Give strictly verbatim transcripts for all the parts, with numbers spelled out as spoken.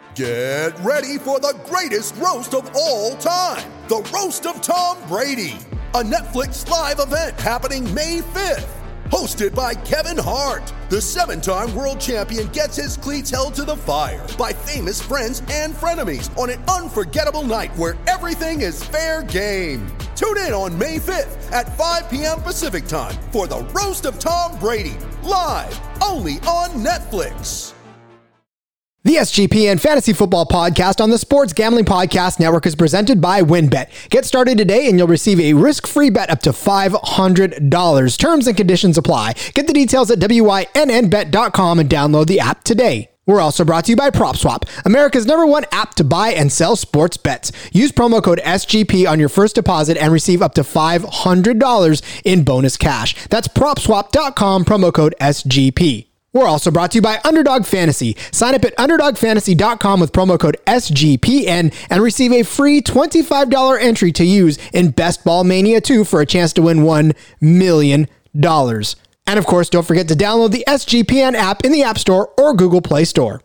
Get ready for the greatest roast of all time, the Roast of Tom Brady, a Netflix live event happening May fifth. Hosted by Kevin Hart, the seven-time world champion gets his cleats held to the fire by famous friends and frenemies on an unforgettable night where everything is fair game. Tune in on May fifth at five p.m. Pacific time for the Roast of Tom Brady, live only on Netflix. The S G P N Fantasy Football Podcast on the Sports Gambling Podcast Network is presented by WynnBET. Get started today and you'll receive a risk-free bet up to five hundred dollars. Terms and conditions apply. Get the details at W Y N N bet dot com and download the app today. We're also brought to you by PropSwap, America's number one app to buy and sell sports bets. Use promo code S G P on your first deposit and receive up to five hundred dollars in bonus cash. That's prop swap dot com, promo code S G P. We're also brought to you by Underdog Fantasy. Sign up at underdog fantasy dot com with promo code S G P N and receive a free twenty-five dollars entry to use in Best Ball Mania two for a chance to win one million dollars. And of course, don't forget to download the S G P N app in the App Store or Google Play Store.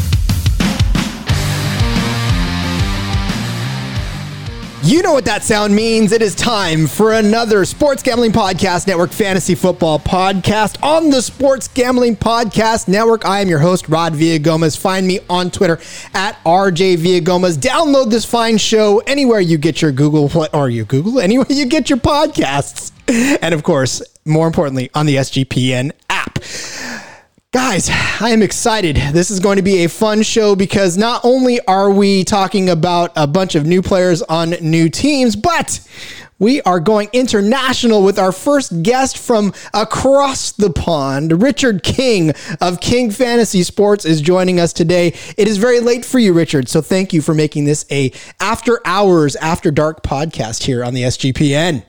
You know what that sound means. It is time for another Sports Gambling Podcast Network Fantasy Football Podcast on the Sports Gambling Podcast Network. I am your host, Rod Villagomez. Find me on Twitter at R J Villagomez. Download this fine show anywhere you get your Google Play, or you Google, anywhere you get your podcasts. And of course, more importantly, on the S G P N app. Guys, I am excited. This is going to be a fun show because not only are we talking about a bunch of new players on new teams, but we are going international with our first guest from across the pond. Richard King of King Fantasy Sports is joining us today. It is very late for you, Richard, so thank you for making this a after hours, after dark podcast here on the S G P N.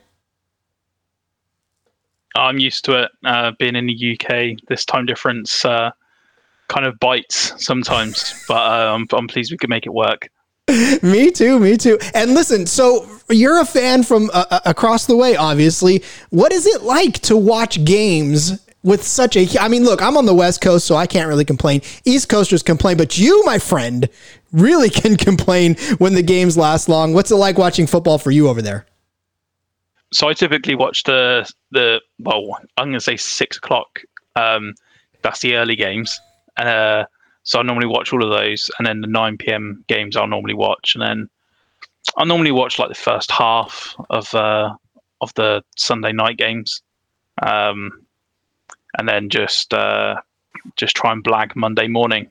I'm used to it. Uh, being in the U K, this time difference uh, kind of bites sometimes, but uh, I'm, I'm pleased we could make it work. Me too, me too. And listen, so you're a fan from uh, across the way, obviously. What is it like to watch games with such a... I mean, look, I'm on the West Coast, so I can't really complain. East Coasters complain, but you, my friend, really can complain when the games last long. What's it like watching football for you over there? So I typically watch the, the well, I'm going to say six o'clock. Um, that's the early games. Uh, so I normally watch all of those. And then the nine p.m. games I'll normally watch. And then I'll normally watch like the first half of uh, of the Sunday night games. Um, and then just uh, just try and blag Monday morning.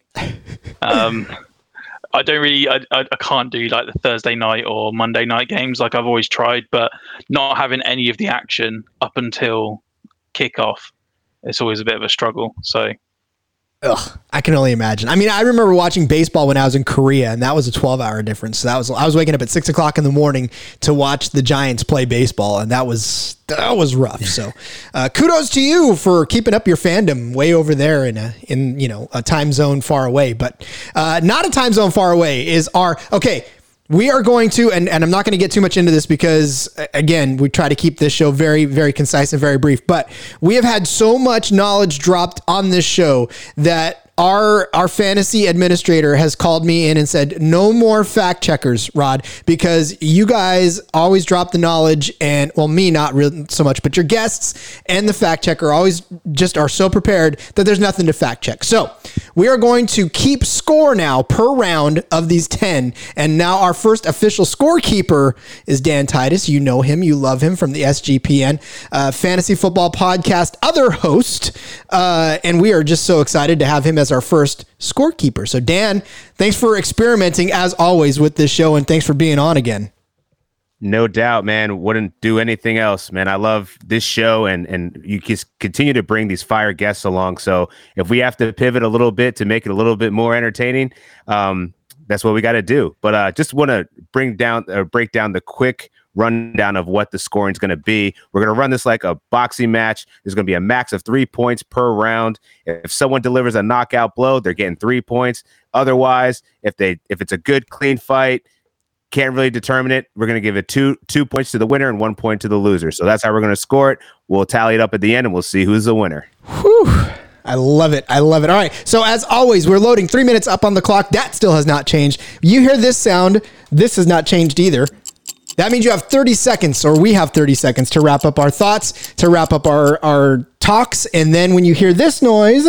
Um I don't really, I, I I can't do like the Thursday night or Monday night games like I've always tried, but not having any of the action up until kickoff, it's always a bit of a struggle. So, ugh, I can only imagine. I mean, I remember watching baseball when I was in Korea, and that was a twelve hour difference. So that was, I was waking up at six o'clock in the morning to watch the Giants play baseball, and that was, that was rough. So, uh, kudos to you for keeping up your fandom way over there in a, in, you know, a time zone far away, but, uh, not a time zone far away is our, okay. We are going to, and, and I'm not going to get too much into this because, again, we try to keep this show very, very concise and very brief, but we have had so much knowledge dropped on this show that our our fantasy administrator has called me in and said, no more fact checkers, Rod, because you guys always drop the knowledge and, well, me, not really so much, but your guests and the fact checker always just are so prepared that there's nothing to fact check. So we are going to keep score now per round of these ten. And now our first official scorekeeper is Dan Titus. You know him. You love him from the S G P N uh, Fantasy Football Podcast, other host. Uh, and we are just so excited to have him as our first scorekeeper. So Dan, thanks for experimenting as always with this show, and thanks for being on again. No doubt, man. Wouldn't do anything else, man. I love this show, and and you just continue to bring these fire guests along. So if we have to pivot a little bit to make it a little bit more entertaining, um, that's what we got to do. But I uh, just want to bring down or uh, break down the quick rundown of what the scoring is going to be. We're going to run this like a boxing match. There's going to be a max of three points per round. If someone delivers a knockout blow, they're getting three points. Otherwise, if they if it's a good, clean fight, can't really determine it, we're going to give it two two points to the winner and one point to the loser. So that's how we're going to score it. We'll tally it up at the end, and we'll see who's the winner. Whew. I love it. I love it. All right. So as always, we're loading three minutes up on the clock. That still has not changed. You hear this sound. This has not changed either. That means you have thirty seconds, or we have thirty seconds to wrap up our thoughts, to wrap up our, our talks. And then when you hear this noise,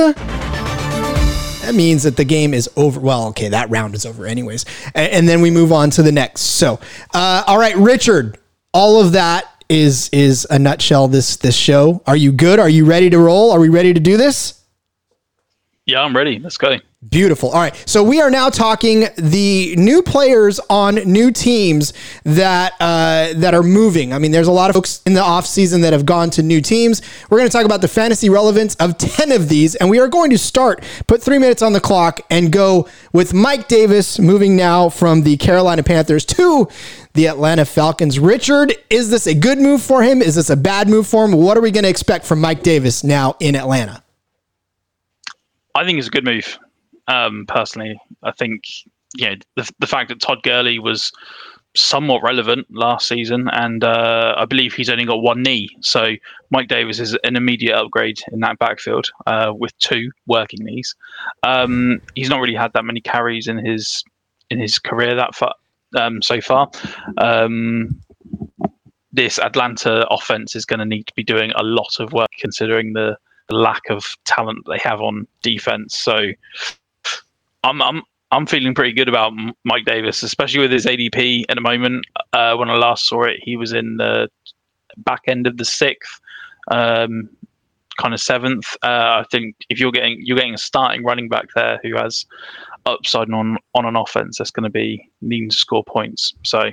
that means that the game is over. Well, okay, that round is over anyways. And, and then we move on to the next. So, uh, all right, Richard, all of that is is a nutshell, this this show. Are you good? Are you ready to roll? Are we ready to do this? Yeah, I'm ready. Let's go. Beautiful. All right. So we are now talking the new players on new teams that uh, that are moving. I mean, there's a lot of folks in the offseason that have gone to new teams. We're going to talk about the fantasy relevance of ten of these, and we are going to start, put three minutes on the clock, and go with Mike Davis moving now from the Carolina Panthers to the Atlanta Falcons. Richard, is this a good move for him? Is this a bad move for him? What are we going to expect from Mike Davis now in Atlanta? I think it's a good move. Um, personally, I think you know the the fact that Todd Gurley was somewhat relevant last season, and uh, I believe he's only got one knee, so Mike Davis is an immediate upgrade in that backfield uh, with two working knees. Um, he's not really had that many carries in his in his career that far um, so far. Um, this Atlanta offense is going to need to be doing a lot of work, considering the the lack of talent they have on defense. So I'm I'm I'm feeling pretty good about Mike Davis, especially with his A D P at the moment. Uh, when I last saw it, he was in the back end of the sixth, um, kind of seventh. Uh, I think if you're getting you're getting a starting running back there who has upside on on an offense that's going to be needing to score points. So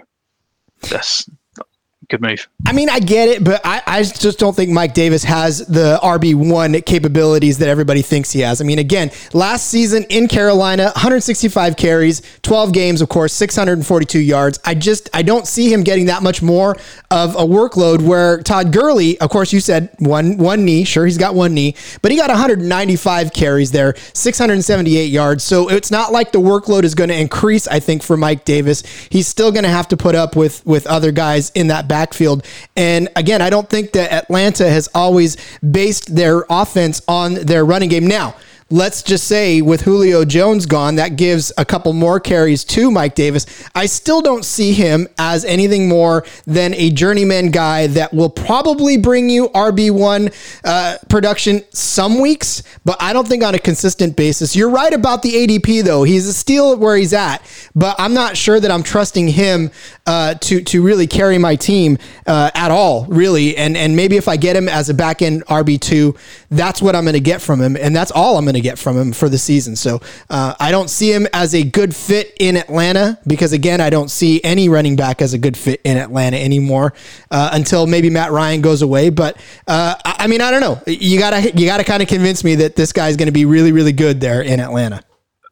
that's good move. I mean, I get it, but I, I just don't think Mike Davis has the R B one capabilities that everybody thinks he has. I mean, again, last season in Carolina, one hundred sixty-five carries, twelve games, of course, six hundred forty-two yards. I just, I don't see him getting that much more of a workload where Todd Gurley, of course, you said one, one knee. Sure, he's got one knee, but he got one hundred ninety-five carries there, six hundred seventy-eight yards. So it's not like the workload is going to increase, I think, for Mike Davis. He's still going to have to put up with, with other guys in that backfield. And again, I don't think that Atlanta has always based their offense on their running game. Now, let's just say with Julio Jones gone, that gives a couple more carries to Mike Davis. I still don't see him as anything more than a journeyman guy that will probably bring you R B one uh, production some weeks, but I don't think on a consistent basis. You're right about the A D P, though. He's still where he's at, but I'm not sure that I'm trusting him uh, to to really carry my team uh, at all, really. And and maybe if I get him as a back end R B two, that's what I'm going to get from him, and that's all I'm going to get from him for the season. So uh, I don't see him as a good fit in Atlanta because, again, I don't see any running back as a good fit in Atlanta anymore uh, until maybe Matt Ryan goes away. But uh, I, I mean, I don't know. You gotta you gotta kind of convince me that this guy's going to be really, really good there in Atlanta.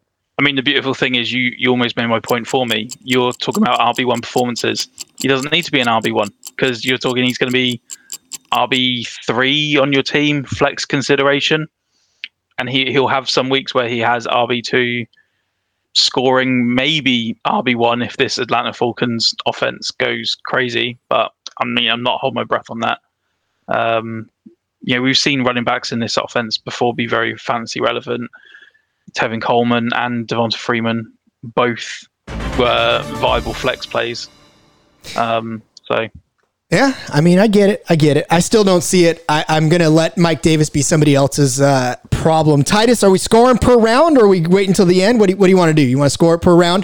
I mean, the beautiful thing is you you almost made my point for me. You're talking about R B one performances. He doesn't need to be an R B one because you're talking he's going to be R B three on your team, flex consideration. And he, he'll have some weeks where he has R B two scoring, maybe R B one if this Atlanta Falcons offense goes crazy. But I mean, I'm not holding my breath on that. Um, you know, we've seen running backs in this offense before be very fantasy relevant. Tevin Coleman and Devonta Freeman both were viable flex plays. Um, so... Yeah, I mean, I get it. I get it. I still don't see it. I, I'm going to let Mike Davis be somebody else's uh, problem. Titus, are we scoring per round or are we wait until the end? What do you, what do you want to do? You want to score it per round?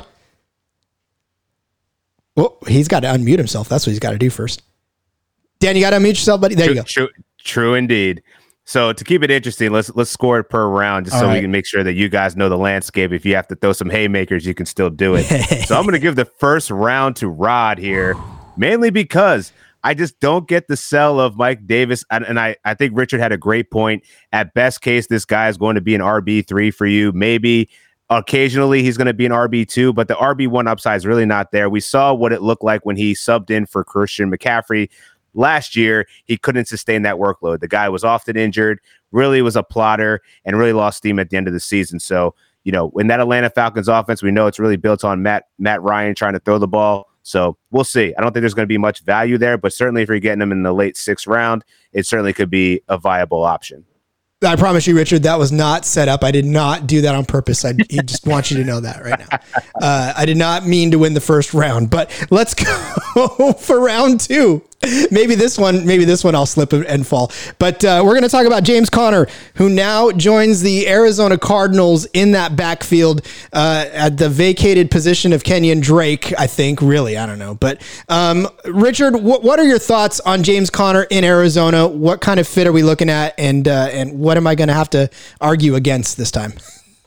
Well, he's got to unmute himself. That's what he's got to do first. Dan, you got to unmute yourself, buddy. There true, you go. True, true indeed. So to keep it interesting, let's let's score it per round just All so right. we can make sure that you guys know the landscape. If you have to throw some haymakers, you can still do it. So I'm going to give the first round to Rod here, mainly because I just don't get the sell of Mike Davis. And, and I, I think Richard had a great point. At best case, this guy is going to be an R B three for you. Maybe occasionally he's going to be an R B two, but the R B one upside is really not there. We saw what it looked like when he subbed in for Christian McCaffrey last year. He couldn't sustain that workload. The guy was often injured, really was a plotter, and really lost steam at the end of the season. So, you know, in that Atlanta Falcons offense, we know it's really built on Matt, Matt Ryan trying to throw the ball. So we'll see. I don't think there's going to be much value there, but certainly if you're getting them in the late sixth round, it certainly could be a viable option. I promise you, Richard, that was not set up. I did not do that on purpose. I just want you to know that right now. Uh, I did not mean to win the first round, but let's go for round two. Maybe this one, maybe this one I'll slip and fall. But uh, we're going to talk about James Conner, who now joins the Arizona Cardinals in that backfield uh, at the vacated position of Kenyon Drake, I think. Really, I don't know. But um, Richard, wh- what are your thoughts on James Conner in Arizona? What kind of fit are we looking at? And, uh, and what am I going to have to argue against this time?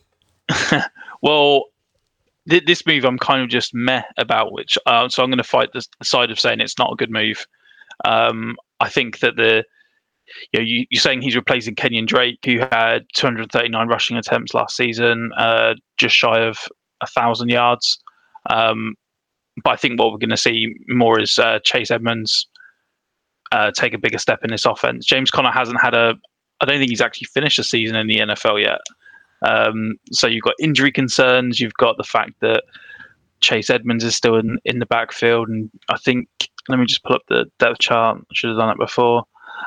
Well, th- this move I'm kind of just meh about, which uh, so I'm going to fight the side of saying it's not a good move. Um, I think that the, you know, you, you're saying he's replacing Kenyon Drake, who had two hundred thirty-nine rushing attempts last season, uh, just shy of a thousand yards. Um, but I think what we're going to see more is uh, Chase Edmonds uh, take a bigger step in this offense. James Conner hasn't had a, I don't think he's actually finished a season in the N F L yet. Um, so you've got injury concerns. You've got the fact that Chase Edmonds is still in, in the backfield. And I think, let me just pull up the depth chart. I should have done it before.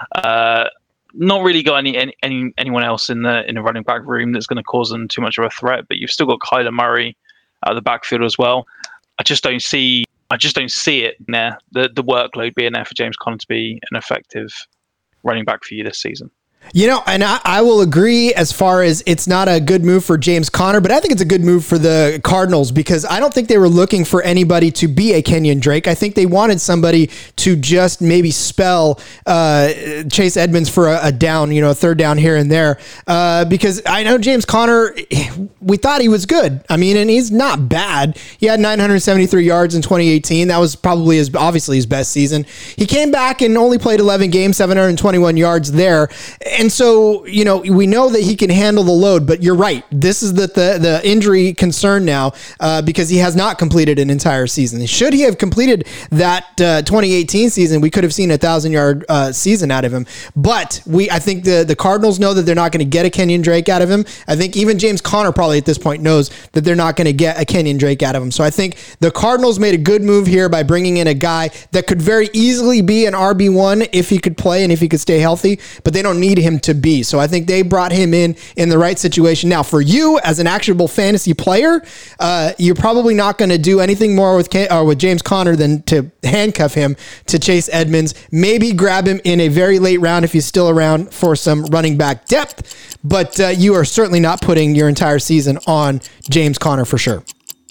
Uh, not really got any, any, any anyone else in the in the running back room that's going to cause them too much of a threat. But you've still got Kyler Murray out of the backfield as well. I just don't see. I just don't see it there. The the workload being there for James Conner to be an effective running back for you this season. You know, and I, I will agree as far as it's not a good move for James Conner, but I think it's a good move for the Cardinals because I don't think they were looking for anybody to be a Kenyon Drake. I think they wanted somebody to just maybe spell uh, Chase Edmonds for a, a down, you know, a third down here and there. Uh, because I know James Conner, we thought he was good. I mean, and he's not bad. He had nine hundred seventy-three yards in twenty eighteen. That was probably his, obviously his best season. He came back and only played eleven games, seven hundred twenty-one yards there. And so, you know, we know that he can handle the load, but you're right. This is the the, the injury concern now uh, because he has not completed an entire season. Should he have completed that uh, twenty eighteen season, we could have seen a thousand yard uh, season out of him. But we, I think the, the Cardinals know that they're not going to get a Kenyon Drake out of him. I think even James Conner probably at this point knows that they're not going to get a Kenyon Drake out of him. So I think the Cardinals made a good move here by bringing in a guy that could very easily be an R B one if he could play and if he could stay healthy, but they don't need him to be. So I think they brought him in in the right situation. Now, for you as an actionable fantasy player, uh, you're probably not going to do anything more with Ken, or with James Conner than to handcuff him to Chase Edmonds. Maybe grab him in a very late round if he's still around for some running back depth. But uh, you are certainly not putting your entire season on James Conner for sure.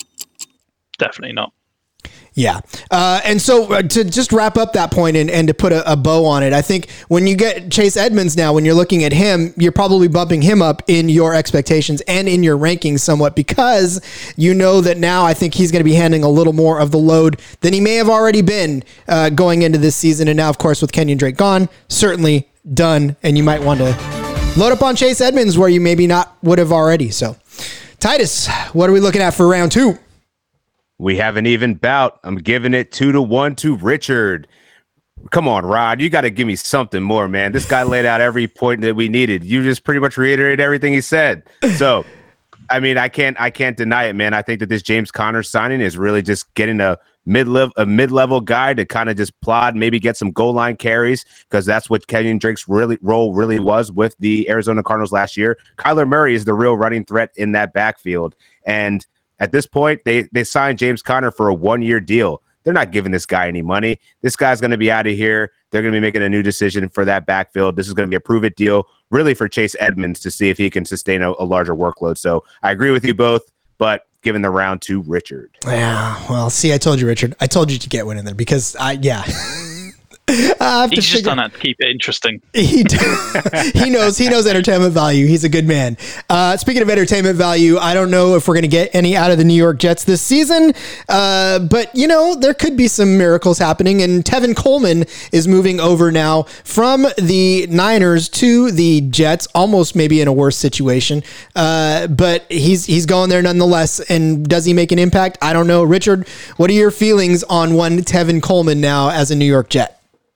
Definitely not. Yeah. Uh, and so uh, to just wrap up that point and, and to put a, a bow on it, I think when you get Chase Edmonds now, when you're looking at him, you're probably bumping him up in your expectations and in your rankings somewhat because you know that now I think he's going to be handling a little more of the load than he may have already been uh, going into this season. And now, of course, with Kenyon Drake gone, certainly done. And you might want to load up on Chase Edmonds where you maybe not would have already. So, Titus, what are we looking at for round two? We have an even bout. I'm giving it two to one to Richard. Come on, Rod. You got to give me something more, man. This guy laid out every point that we needed. You just pretty much reiterated everything he said. So, I mean, I can't, I can't deny it, man. I think that this James Conner signing is really just getting a mid-level, a mid-level guy to kind of just plod, maybe get some goal line carries because that's what Kenyon Drake's really role really was with the Arizona Cardinals last year. Kyler Murray is the real running threat in that backfield, and at this point, they they signed James Conner for a one-year deal. They're not giving this guy any money. This guy's going to be out of here. They're going to be making a new decision for that backfield. This is going to be a prove-it deal, really, for Chase Edmonds to see if he can sustain a, a larger workload. So I agree with you both, but giving the round to Richard. Yeah, well, see, I told you, Richard. I told you to get one in there because, I yeah. Uh, He's just done that to keep it interesting. He he knows he knows entertainment value. He's a good man. Uh, speaking of entertainment value, I don't know if we're going to get any out of the New York Jets this season, uh, but you know there could be some miracles happening. And Tevin Coleman is moving over now from the Niners to the Jets, almost maybe in a worse situation, uh, but he's he's going there nonetheless. And does he make an impact? I don't know. Richard, what are your feelings on one Tevin Coleman now as a New York Jet?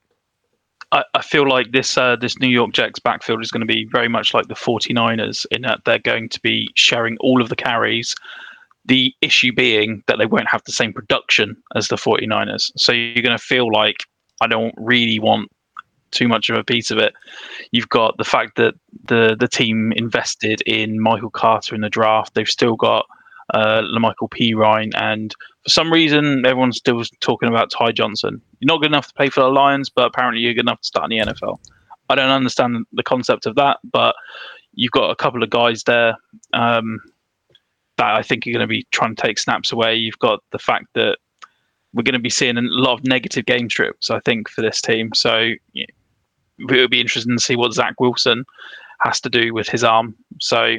I feel like this uh, this New York Jets backfield is going to be very much like the 49ers in that they're going to be sharing all of the carries. The issue being that they won't have the same production as the 49ers. So you're going to feel like I don't really want too much of a piece of it. You've got the fact that the the team invested in Michael Carter in the draft. They've still got uh, LaMichael Pirine, and for some reason, everyone's still talking about Ty Johnson. You're not good enough to play for the Lions, but apparently you're good enough to start in the N F L. I don't understand the concept of that, but you've got a couple of guys there um, that I think are going to be trying to take snaps away. You've got the fact that we're going to be seeing a lot of negative game strips, I think, for this team. So yeah, it would be interesting to see what Zach Wilson has to do with his arm. So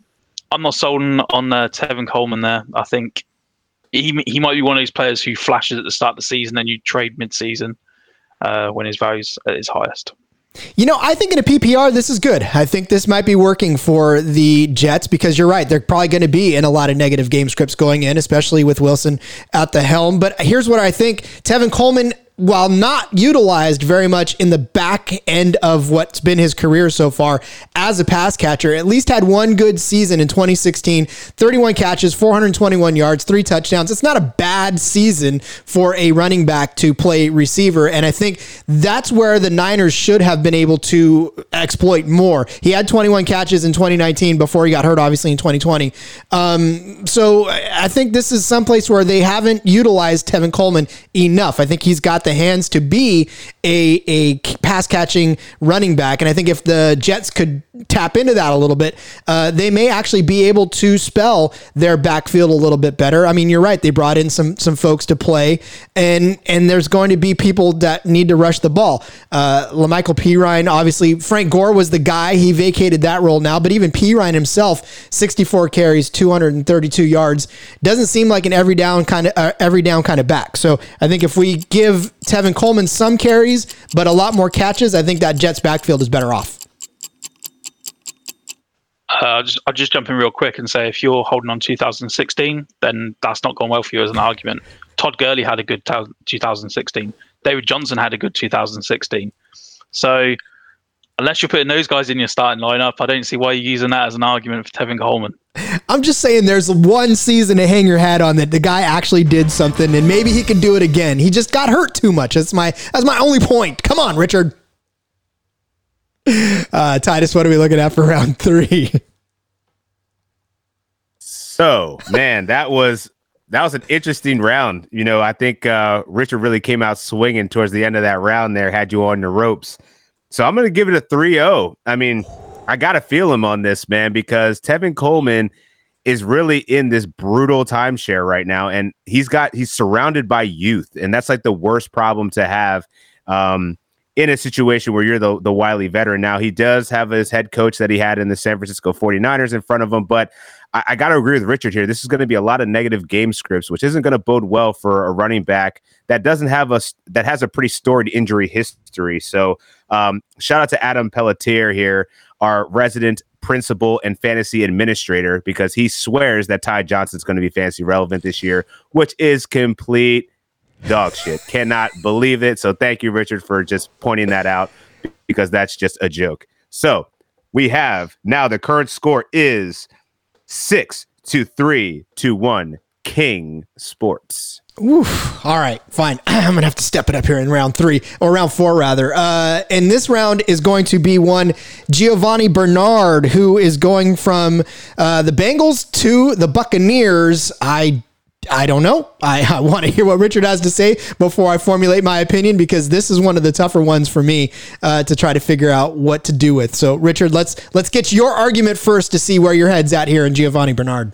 I'm not sold on, on uh, Tevin Coleman there. I think he he might be one of those players who flashes at the start of the season and you trade mid-season uh, when his value's at his highest. You know, I think in a P P R, this is good. I think this might be working for the Jets because you're right. They're probably going to be in a lot of negative game scripts going in, especially with Wilson at the helm. But here's what I think. Tevin Coleman, while not utilized very much in the back end of what's been his career so far as a pass catcher, at least had one good season in twenty sixteen, thirty-one catches, four hundred twenty-one yards, three touchdowns. It's not a bad season for a running back to play receiver. And I think that's where the Niners should have been able to exploit more. He had twenty-one catches in twenty nineteen before he got hurt, obviously in twenty twenty. Um, so I think this is someplace where they haven't utilized Tevin Coleman enough. I think he's got the hands to be a, a pass catching running back. And I think if the Jets could tap into that a little bit, uh, they may actually be able to spell their backfield a little bit better. I mean, you're right. They brought in some, some folks to play and, and there's going to be people that need to rush the ball. Uh, LaMichael Pirine, obviously Frank Gore was the guy. He vacated that role now, but even Pirine himself, sixty-four carries, two hundred thirty-two yards, doesn't seem like an every down kind of, uh, every down kind of back. So I think if we give Tevin Coleman some carries, but a lot more catches, I think that Jets backfield is better off. Uh, I'll, just, I'll just jump in real quick and say if you're holding on two thousand sixteen, then that's not gone well for you as an argument. Todd Gurley had a good two thousand sixteen. David Johnson had a good two thousand sixteen. So unless you're putting those guys in your starting lineup, I don't see why you're using that as an argument for Tevin Coleman. I'm just saying there's one season to hang your hat on that the guy actually did something and maybe he can do it again. He just got hurt too much. That's my that's my only point. Come on, Richard. Uh, Titus, what are we looking at for round three? So, man, that was that was an interesting round. You know, I think uh, Richard really came out swinging towards the end of that round there, had you on the ropes. So I'm going to give it a three oh. I mean, I got to feel him on this, man, because Tevin Coleman is really in this brutal timeshare right now. And he's got he's surrounded by youth. And that's like the worst problem to have um, in a situation where you're the, the wily veteran. Now, he does have his head coach that he had in the San Francisco forty-niners in front of him. But I, I got to agree with Richard here. This is going to be a lot of negative game scripts, which isn't going to bode well for a running back that doesn't have a that has a pretty storied injury history. So um, shout out to Adam Pelletier here, our resident principal and fantasy administrator, because he swears that Ty Johnson's going to be fantasy relevant this year, which is complete dog shit. Cannot believe it. So thank you, Richard, for just pointing that out, because that's just a joke. So we have now the current score is six to three to one King Sports. Oof. All right, fine. I'm going to have to step it up here in round three, or round four, rather. Uh, and this round is going to be one Giovanni Bernard, who is going from uh, the Bengals to the Buccaneers. I I don't know. I, I want to hear what Richard has to say before I formulate my opinion, because this is one of the tougher ones for me uh, to try to figure out what to do with. So, Richard, let's let's get your argument first to see where your head's at here in Giovanni Bernard.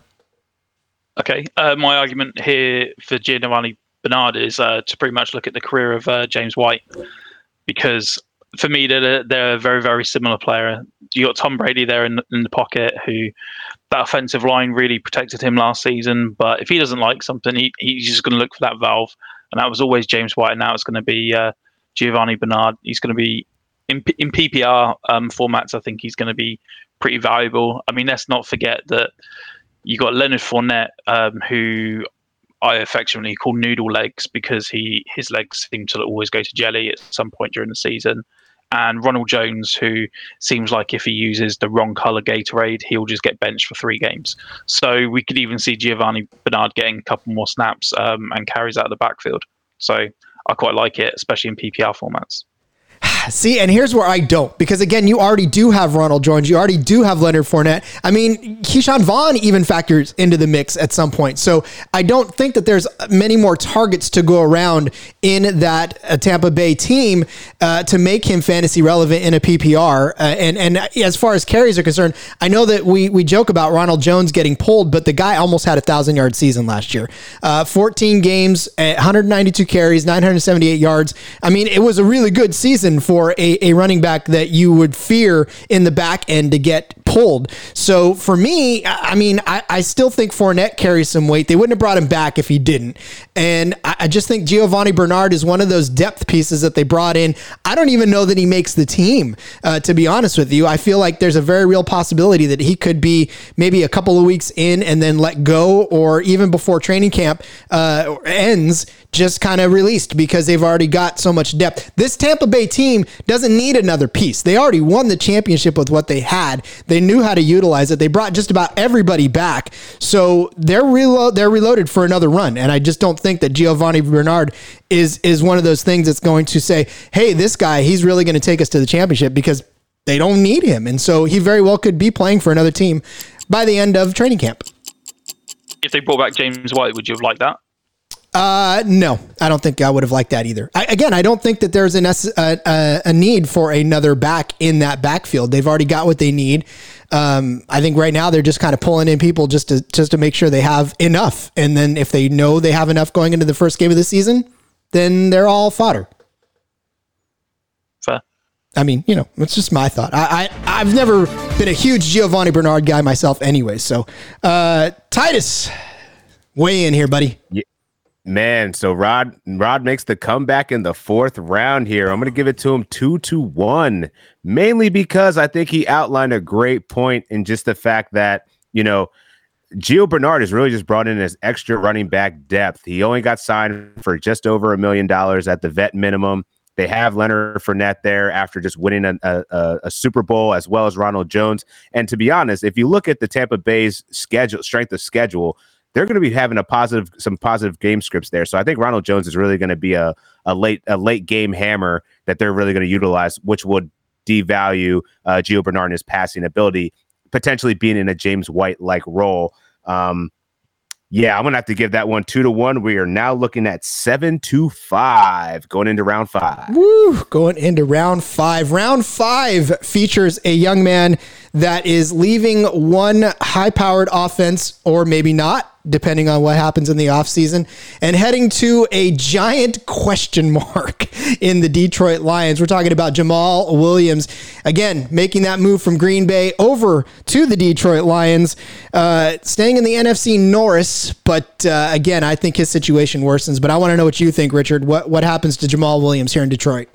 Okay, uh, my argument here for Giovanni Bernard is uh, to pretty much look at the career of uh, James White, because for me, they're, they're a very, very similar player. You got Tom Brady there in, in the pocket, who that offensive line really protected him last season. But if he doesn't like something, he, he's just going to look for that valve. And that was always James White. And now it's going to be uh, Giovanni Bernard. He's going to be in, in P P R um, formats. I think he's going to be pretty valuable. I mean, let's not forget that you got Leonard Fournette, um, who I affectionately call Noodle Legs, because he his legs seem to always go to jelly at some point during the season. And Ronald Jones, who seems like if he uses the wrong color Gatorade, he'll just get benched for three games. So we could even see Giovanni Bernard getting a couple more snaps um, and carries out of the backfield. So I quite like it, especially in P P R formats. See, and here's where I don't, because again, you already do have Ronald Jones. You already do have Leonard Fournette. I mean, Keyshawn Vaughn even factors into the mix at some point. So I don't think that there's many more targets to go around in that uh, Tampa Bay team uh, to make him fantasy relevant in a P P R. Uh, and, and as far as carries are concerned, I know that we, we joke about Ronald Jones getting pulled, but the guy almost had a thousand yard season last year. Uh, fourteen games, one hundred ninety-two carries, nine hundred seventy-eight yards. I mean, it was a really good season for a, a running back that you would fear in the back end to get pulled. So for me, I mean, I, I still think Fournette carries some weight. They wouldn't have brought him back if he didn't. And I, I just think Giovanni Bernard is one of those depth pieces that they brought in. I don't even know that he makes the team, uh, to be honest with you. I feel like there's a very real possibility that he could be maybe a couple of weeks in and then let go, or even before training camp uh, ends, just kind of released because they've already got so much depth. This Tampa Bay team doesn't need another piece. They already won the championship with what they had. They knew how to utilize it. They brought just about everybody back. So they're reload, they're reloaded for another run. And I just don't think that Giovanni Bernard is, is one of those things that's going to say, hey, this guy, he's really going to take us to the championship, because they don't need him. And so he very well could be playing for another team by the end of training camp. If they brought back James White, would you have liked that? Uh, no, I don't think I would have liked that either. I, again, I don't think that there's an, a, a, a need for another back in that backfield. They've already got what they need. Um, I think right now they're just kind of pulling in people just to, just to make sure they have enough. And then if they know they have enough going into the first game of the season, then they're all fodder. Fair. I mean, you know, it's just my thought. I, I, I've never been a huge Giovanni Bernard guy myself anyway. So, uh, Titus, weigh in here, buddy. Yeah. Man, so Rod Rod makes the comeback in the fourth round here. I'm going to give it to him two to one, mainly because I think he outlined a great point in just the fact that, you know, Gio Bernard is really just brought in as extra running back depth. He only got signed for just over a million dollars at the vet minimum. They have Leonard Fournette there after just winning a, a, a Super Bowl, as well as Ronald Jones. And to be honest, if you look at the Tampa Bay's schedule, strength of schedule, they're going to be having a positive, some positive game scripts there. So I think Ronald Jones is really going to be a, a late, a late game hammer that they're really going to utilize, which would devalue uh, Gio Bernard and his passing ability, potentially being in a James White like role. Um, yeah, I'm going to have to give that one two to one. We are now looking at seven to five going into round five. Woo, going into round five. Round five features a young man that is leaving one high-powered offense, or maybe not, depending on what happens in the offseason, and heading to a giant question mark in the Detroit Lions. We're talking about Jamaal Williams, again, making that move from Green Bay over to the Detroit Lions, uh, staying in the N F C Norris, but uh, again, I think his situation worsens. But I want to know what you think, Richard. What, what happens to Jamaal Williams here in Detroit?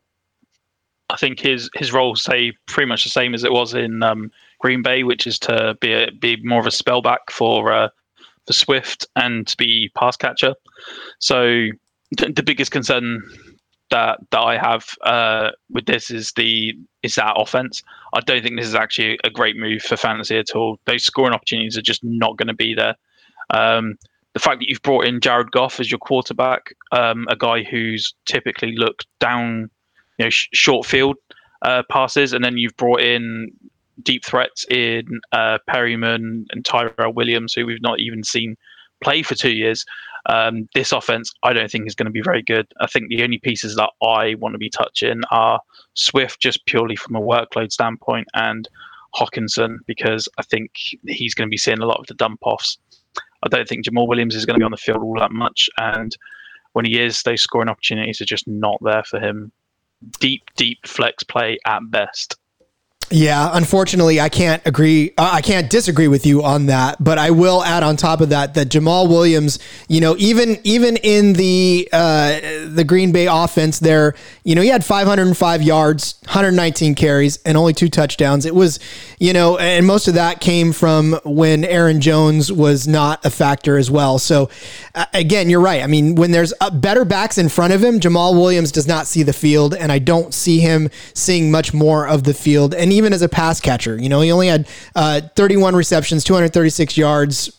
I think his his role stay pretty much the same as it was in um, Green Bay, which is to be a, be more of a spellback for uh, for Swift and to be pass catcher. So th- the biggest concern that that I have uh, with this is the is that offense. I don't think this is actually a great move for fantasy at all. Those scoring opportunities are just not going to be there. Um, the fact that you've brought in Jared Goff as your quarterback, um, a guy who's typically looked down, you know, sh- short field uh, passes, and then you've brought in deep threats in uh, Perryman and Tyrell Williams, who we've not even seen play for two years. Um, this offense, I don't think is going to be very good. I think the only pieces that I want to be touching are Swift, just purely from a workload standpoint, and Hockenson, because I think he's going to be seeing a lot of the dump offs. I don't think Jamaal Williams is going to be on the field all that much, and when he is, those scoring opportunities are just not there for him. Deep, deep flex play at best. Yeah, unfortunately, I can't agree. Uh, I can't disagree with you on that, but I will add on top of that that Jamaal Williams, you know, even even in the uh, the Green Bay offense there, you know, he had five hundred five yards, one hundred nineteen carries, and only two touchdowns. It was, you know, and most of that came from when Aaron Jones was not a factor as well. So, uh, again, you're right. I mean, when there's uh, better backs in front of him, Jamaal Williams does not see the field, and I don't see him seeing much more of the field. And even as a pass catcher, you know, he only had uh, thirty-one receptions, two hundred thirty-six yards,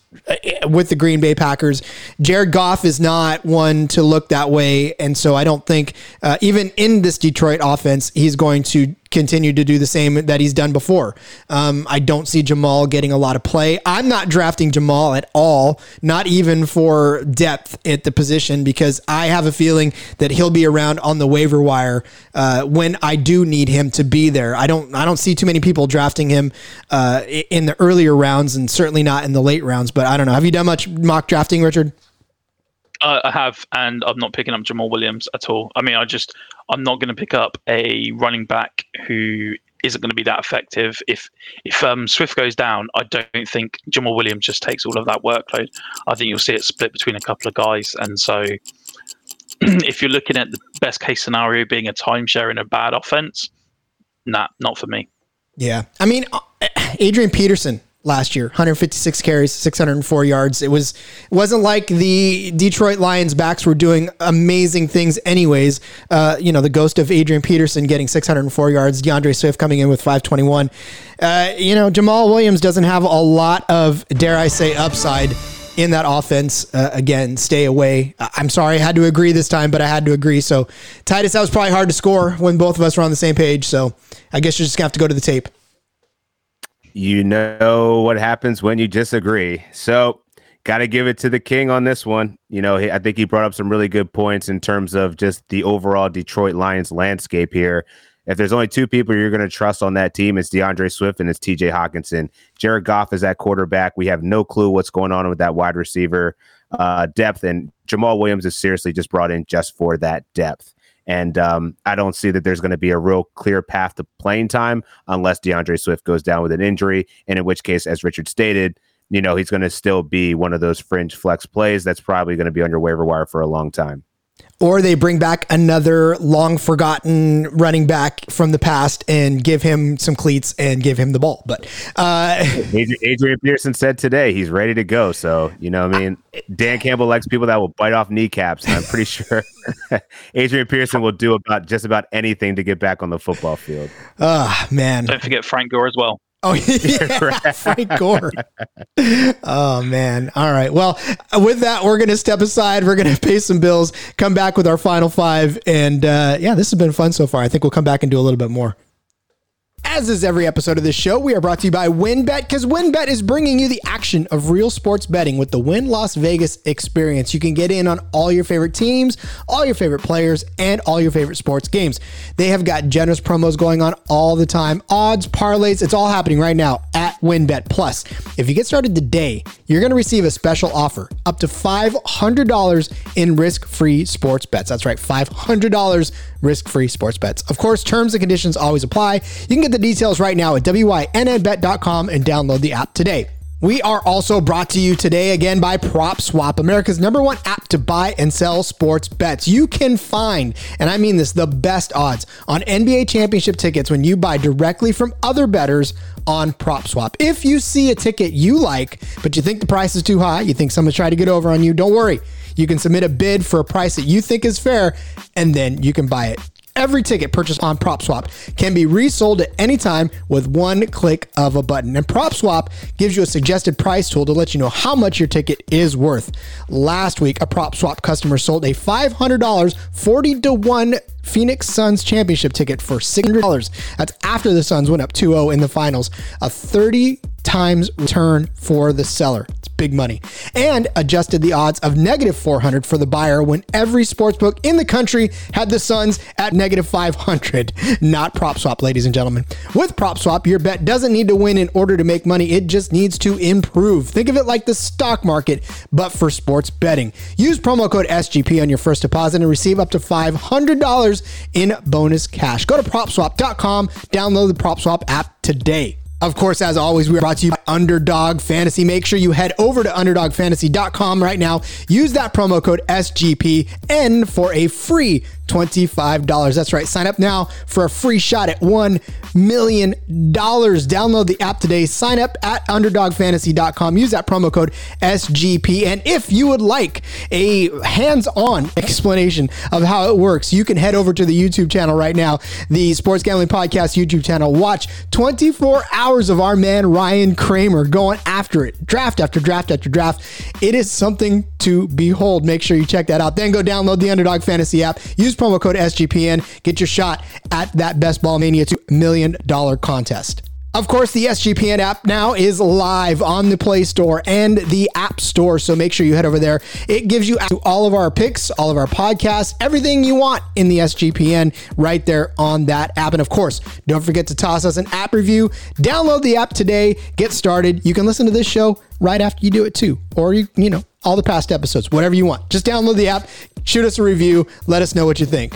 with the Green Bay Packers. Jared Goff is not one to look that way. And so I don't think uh, even in this Detroit offense, he's going to continue to do the same that he's done before. Um, I don't see Jamal getting a lot of play. I'm not drafting Jamal at all, not even for depth at the position, because I have a feeling that he'll be around on the waiver wire uh, when I do need him to be there. I don't, I don't see too many people drafting him uh, in the earlier rounds, and certainly not in the late rounds. But I don't know. Have you done much mock drafting, Richard? Uh, I have, and I'm not picking up Jamal Williams at all. I mean, I just, I'm not going to pick up a running back who isn't going to be that effective. If if um, Swift goes down, I don't think Jamal Williams just takes all of that workload. I think you'll see it split between a couple of guys. And so if you're looking at the best case scenario being a timeshare in a bad offense, nah, not for me. Yeah. I mean, Adrian Peterson last year, one hundred fifty-six carries, six hundred four yards. It was, it wasn't like the Detroit Lions backs were doing amazing things anyways. Uh, you know, the ghost of Adrian Peterson getting six hundred four yards, DeAndre Swift coming in with five twenty-one. Uh, you know, Jamal Williams doesn't have a lot of, dare I say, upside in that offense. Uh, again, stay away. I'm sorry I had to agree this time, but I had to agree. So Titus, that was probably hard to score when both of us were on the same page. So I guess you're just gonna have to go to the tape. You know what happens when you disagree. So got to give it to the king on this one. You know, I think he brought up some really good points in terms of just the overall Detroit Lions landscape here. If there's only two people you're going to trust on that team, it's DeAndre Swift and it's T J Hawkinson. Jared Goff is at quarterback. We have no clue what's going on with that wide receiver uh, depth. And Jamal Williams is seriously just brought in just for that depth. And um, I don't see that there's going to be a real clear path to playing time unless DeAndre Swift goes down with an injury. And in which case, as Richard stated, you know, he's going to still be one of those fringe flex plays that's probably going to be on your waiver wire for a long time. Or they bring back another long forgotten running back from the past and give him some cleats and give him the ball. But uh, Adrian, Adrian Peterson said today he's ready to go. So, you know what I mean? Dan Campbell likes people that will bite off kneecaps. And I'm pretty sure Adrian Peterson will do about just about anything to get back on the football field. Ah, oh, man. Don't forget Frank Gore as well. Oh, yeah, Frank Gore. Oh, man. All right. Well, with that, we're going to step aside. We're going to pay some bills, come back with our final five. And uh, yeah, this has been fun so far. I think we'll come back and do a little bit more. As is every episode of this show, we are brought to you by WynnBET, because WynnBET is bringing you the action of real sports betting with the Wynn Las Vegas experience. You can get in on all your favorite teams, all your favorite players, and all your favorite sports games. They have got generous promos going on all the time. Odds, parlays, it's all happening right now at WynnBET. Plus, if you get started today, you're going to receive a special offer, up to five hundred dollars in risk-free sports bets. That's right, five hundred dollars risk-free sports bets. Of course, terms and conditions always apply. You can get the details right now at W Y N N bet dot com and download the app today. We are also brought to you today again by PropSwap, America's number one app to buy and sell sports bets. You can find, and I mean this, the best odds on N B A championship tickets when you buy directly from other bettors on PropSwap. If you see a ticket you like, but you think the price is too high, you think someone's trying to get over on you, don't worry. You can submit a bid for a price that you think is fair, and then you can buy it. Every ticket purchased on PropSwap can be resold at any time with one click of a button. And PropSwap gives you a suggested price tool to let you know how much your ticket is worth. Last week, a PropSwap customer sold a five hundred dollars forty to one Phoenix Suns championship ticket for six hundred dollars. That's after the Suns went up two oh in the finals. A thirty times return for the seller. It's big money. And adjusted the odds of negative four hundred for the buyer when every sportsbook in the country had the Suns at negative five hundred. Not PropSwap, ladies and gentlemen. With PropSwap, your bet doesn't need to win in order to make money. It just needs to improve. Think of it like the stock market, but for sports betting. Use promo code S G P on your first deposit and receive up to five hundred dollars in bonus cash. Go to prop swap dot com, download the PropSwap app today. Of course, as always, we are brought to you by Underdog Fantasy. Make sure you head over to underdog fantasy dot com right now. Use that promo code S G P N for a free twenty-five dollars. That's right. Sign up now for a free shot at one million dollars. Download the app today. Sign up at underdog fantasy dot com. Use that promo code S G P. And if you would like a hands-on explanation of how it works, you can head over to the YouTube channel right now, the Sports Gambling Podcast YouTube channel. Watch twenty-four hours of our man Ryan Kramer going after it, draft after draft after draft. It is something to behold. Make sure you check that out. Then go download the Underdog Fantasy app. Use promo code S G P N. Get your shot at that Best Ball Mania two million dollars contest. Of course, the S G P N app now is live on the Play Store and the App Store, so make sure you head over there. It gives you access to all of our picks, all of our podcasts, everything you want in the S G P N right there on that app. And of course, don't forget to toss us an app review. Download the app today. Get started. You can listen to this show right after you do it too, or you, you know, all the past episodes, whatever you want. Just download the app, shoot us a review, let us know what you think.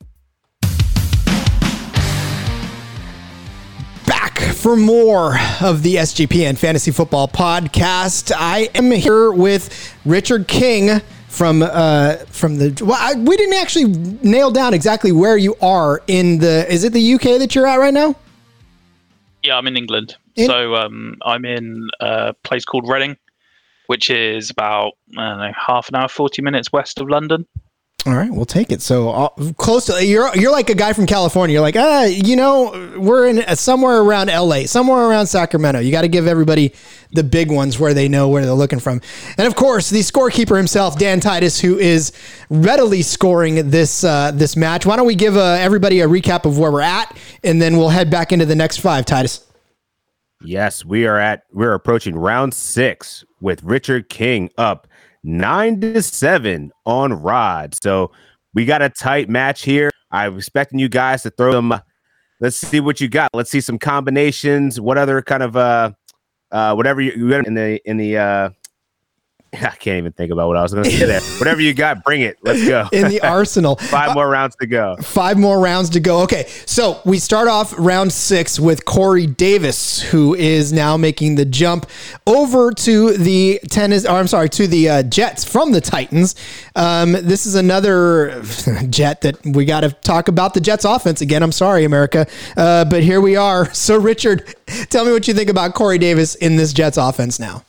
Back for more of the S G P N Fantasy Football Podcast. I am here with Richard King from uh, from the. Well, I, we didn't actually nail down exactly where you are in the. Is it the U K that you're at right now? Yeah, I'm in England. In- so um, I'm in a place called Reading, which is about I don't know half an hour, forty minutes west of London. All right, we'll take it. So uh, close to you're you're like a guy from California. You're like, ah, you know, we're in uh, somewhere around L A, somewhere around Sacramento. You got to give everybody the big ones where they know where they're looking from. And of course, the scorekeeper himself, Dan Titus, who is readily scoring this uh, this match. Why don't we give uh, everybody a recap of where we're at, and then we'll head back into the next five, Titus. Yes, we are at we're approaching round six with Richard King up nine to seven on Rod. So we got a tight match here. I'm expecting you guys to throw them. Let's see what you got. Let's see some combinations. What other kind of uh uh whatever you, you got in the in the uh I can't even think about what I was going to say there. Whatever you got, bring it. Let's go. In the arsenal. Five more rounds to go. Five more rounds to go. Okay, so we start off round six with Corey Davis, who is now making the jump over to the tennis. Or I'm sorry, to the uh, Jets from the Titans. Um, this is another Jet that we got to talk about the Jets offense again. I'm sorry, America, uh, but here we are. So, Richard, tell me what you think about Corey Davis in this Jets offense now.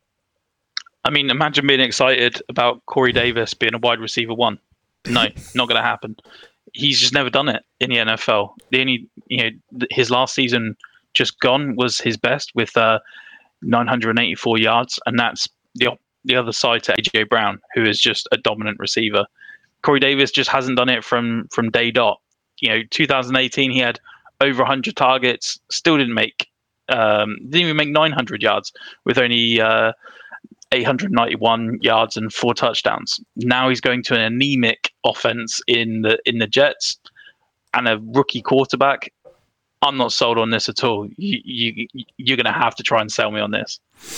I mean, imagine being excited about Corey Davis being a wide receiver one. No, not going to happen. He's just never done it in the N F L. The only, you know, his last season just gone was his best with uh, nine hundred eighty-four yards, and that's the the other side to A J Brown, who is just a dominant receiver. Corey Davis just hasn't done it from from day dot. You know, two thousand eighteen he had over one hundred targets, still didn't make, um, didn't even make nine hundred yards with only. Uh, eight hundred ninety-one yards and four touchdowns. Now he's going to an anemic offense in the in the Jets and a rookie quarterback. I'm not sold on this at all. You, you you're going to have to try and sell me on this.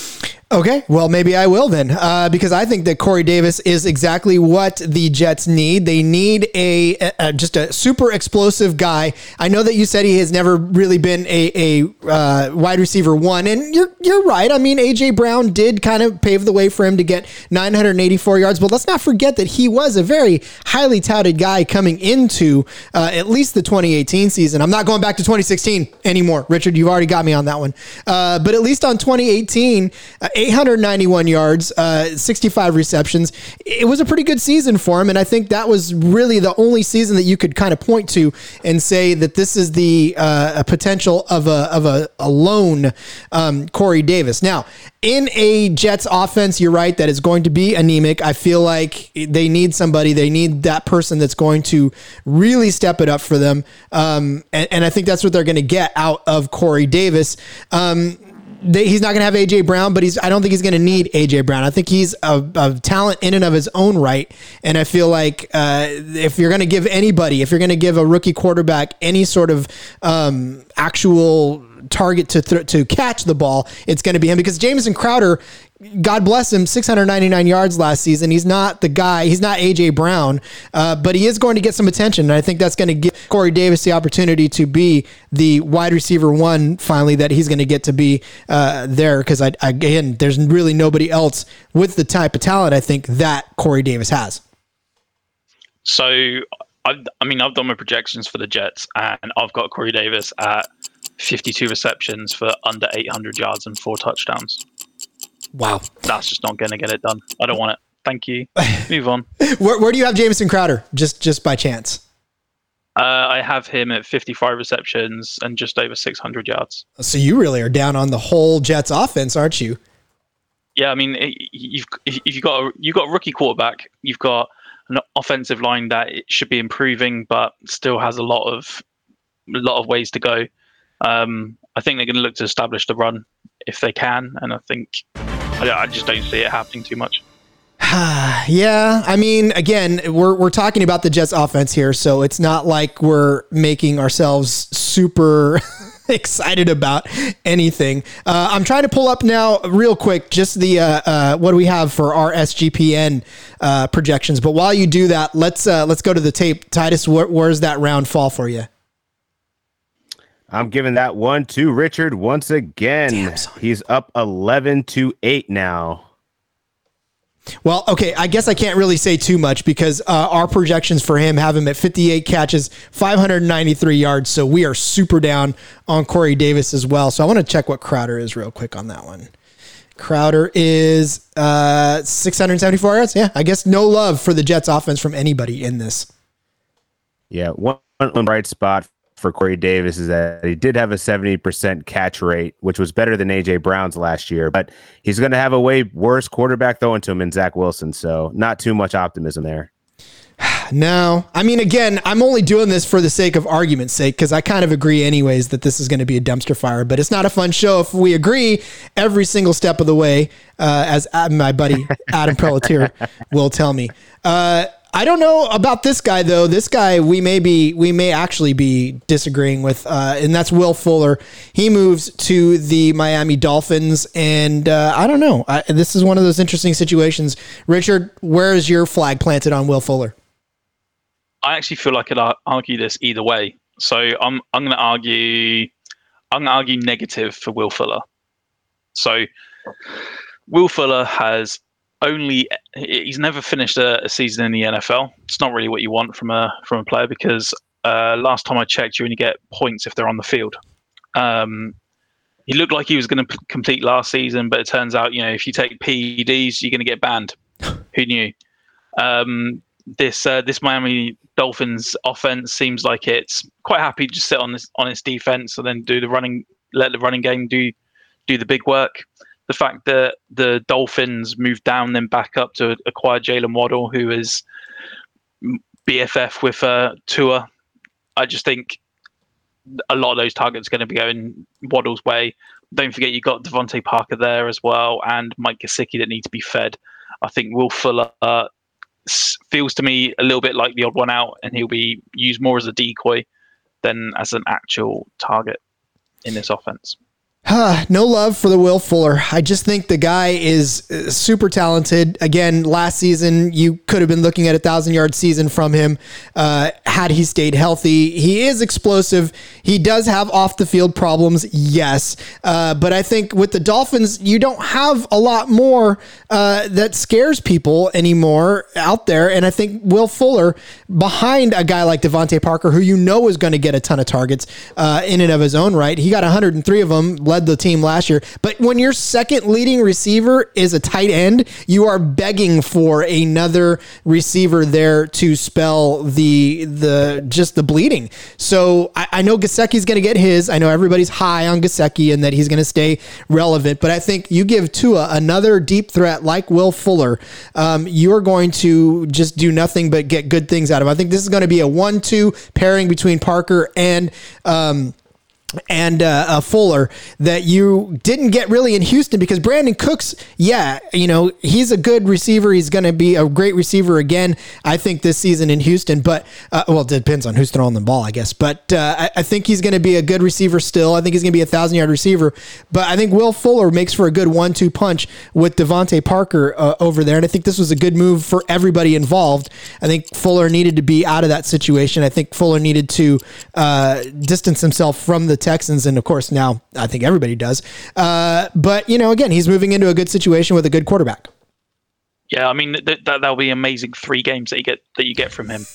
Okay, well, maybe I will then, uh, because I think that Corey Davis is exactly what the Jets need. They need a, a just a super explosive guy. I know that you said he has never really been a, a uh, wide receiver one, and you're you're right. I mean, A J Brown did kind of pave the way for him to get nine hundred eighty-four yards, but let's not forget that he was a very highly touted guy coming into uh, at least the twenty eighteen season. I'm not going back to twenty sixteen anymore, Richard. You've already got me on that one, uh, but at least on twenty eighteen. Uh, eight hundred ninety-one yards, uh, sixty-five receptions. It was a pretty good season for him, and I think that was really the only season that you could kind of point to and say that this is the uh, potential of a of a, a lone um, Corey Davis. Now, in a Jets offense, you're right, that is going to be anemic. I feel like they need somebody. They need that person that's going to really step it up for them, um, and, and I think that's what they're going to get out of Corey Davis. Um, They, he's not going to have A J Brown, but he's. I don't think he's going to need A J Brown. I think he's a, a talent in and of his own right. And I feel like uh, if you're going to give anybody, if you're going to give a rookie quarterback any sort of um, actual target to th- to catch the ball, it's going to be him, because Jamison Crowder, God bless him, six hundred ninety-nine yards last season. He's not the guy. He's not A J Brown, uh, but he is going to get some attention. And I think that's going to give Corey Davis the opportunity to be the wide receiver one finally that he's going to get to be uh, there. Because, I, again, there's really nobody else with the type of talent I think that Corey Davis has. So I, I mean, I've done my projections for the Jets, and I've got Corey Davis at fifty-two receptions for under eight hundred yards and four touchdowns. Wow. That's just not going to get it done. I don't want it. Thank you. Move on. Where, where do you have Jamison Crowder? Just just by chance. Uh, I have him at fifty-five receptions and just over six hundred yards. So you really are down on the whole Jets offense, aren't you? Yeah, I mean, you've if you've got a, you've got a rookie quarterback, you've got an offensive line that it should be improving, but still has a lot of a lot of ways to go. Um, I think they're going to look to establish the run if they can, and I think I, I just don't see it happening too much. Yeah, I mean, again, we're we're talking about the Jets offense here, so it's not like we're making ourselves super excited about anything. Uh, I'm trying to pull up now real quick just the uh, uh, what do we have for our S G P N uh, projections. But while you do that, let's uh, let's go to the tape. Titus, where, where's that round fall for you? I'm giving that one to Richard once again. Damn, he's up eleven to eight now. Well, okay, I guess I can't really say too much because uh, our projections for him have him at fifty-eight catches, five hundred ninety-three yards. So we are super down on Corey Davis as well. So I want to check what Crowder is real quick on that one. Crowder is uh, six hundred seventy-four yards. Yeah, I guess no love for the Jets offense from anybody in this. Yeah, one, one bright spot for Corey Davis is that he did have a seventy percent catch rate, which was better than A J Brown's last year, but he's going to have a way worse quarterback throwing to him in Zach Wilson. So not too much optimism there. No, I mean, again, I'm only doing this for the sake of argument's sake, because I kind of agree anyways that this is going to be a dumpster fire, but it's not a fun show if we agree every single step of the way, uh, as my buddy Adam Pelletier will tell me. Uh, I don't know about this guy though. This guy we may be we may actually be disagreeing with, uh, and that's Will Fuller. He moves to the Miami Dolphins, and uh, I don't know. I, this is one of those interesting situations. Richard, where is your flag planted on Will Fuller? I actually feel like I could argue this either way. So I'm I'm going to argue I'm going to argue negative for Will Fuller. So Will Fuller has only he's never finished a, a season in the N F L. It's not really what you want from a from a player because uh, last time I checked, you only get points if they're on the field. Um, he looked like he was going to p- complete last season, but it turns out, you know, if you take P E Ds, you're going to get banned. Who knew? Um, this uh, this Miami Dolphins offense seems like it's quite happy to just sit on this on its defense and then do the running, let the running game do do the big work. The fact that the Dolphins moved down then back up to acquire Jalen Waddle, who is B F F with uh, Tua, I just think a lot of those targets are going to be going Waddle's way. Don't forget you got Devontae Parker there as well, and Mike Gesicki that need to be fed. I think Will Fuller uh, feels to me a little bit like the odd one out, and he'll be used more as a decoy than as an actual target in this offense. No love for the Will Fuller. I just think the guy is super talented. Again, last season, you could have been looking at a thousand-yard season from him uh, had he stayed healthy. He is explosive. He does have off-the-field problems, yes. Uh, but I think with the Dolphins, you don't have a lot more uh, that scares people anymore out there. And I think Will Fuller, behind a guy like Devontae Parker, who you know is going to get a ton of targets uh, in and of his own right. He got one hundred three of them, led the team last year. But when your second leading receiver is a tight end, you are begging for another receiver there to spell the the just the bleeding. So I, I know Gesicki's going to get his. I know everybody's high on Gesicki and that he's going to stay relevant. But I think you give Tua another deep threat like Will Fuller, um, you're going to just do nothing but get good things out of him. I think this is going to be a one two pairing between Parker and um, and uh, uh, Fuller that you didn't get really in Houston because Brandon Cooks, yeah, you know, he's a good receiver. He's going to be a great receiver again, I think, this season in Houston. But, uh, well, it depends on who's throwing the ball, I guess. But uh, I, I think he's going to be a good receiver still. I think he's going to be a thousand-yard receiver. But I think Will Fuller makes for a good one two punch with Devontae Parker uh, over there. And I think this was a good move for everybody involved. I think Fuller needed to be out of that situation. I think Fuller needed to uh, distance himself from the Texans, and of course now I think everybody does. Uh, but you know, again, he's moving into a good situation with a good quarterback. Yeah, I mean th- that that'll be amazing. Three games that you get that you get from him.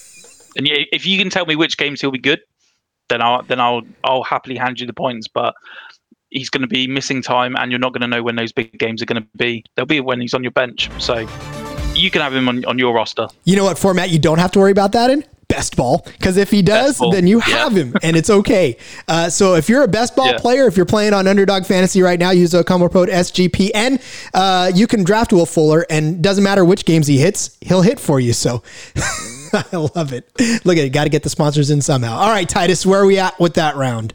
And yeah, if you can tell me which games he'll be good, then I'll then I'll I'll happily hand you the points. But he's going to be missing time, and you're not going to know when those big games are going to be. They'll be when he's on your bench. So you can have him on, on your roster. You know what format you don't have to worry about that in? Best ball. Because if he does, then you have yeah. him, and it's okay. Uh, so if you're a best ball yeah. player, if you're playing on Underdog Fantasy right now, use the combo code S G P N. Uh, you can draft Will Fuller, and doesn't matter which games he hits, he'll hit for you. So I love it. Look at it. Got to get the sponsors in somehow. All right, Titus, where are we at with that round?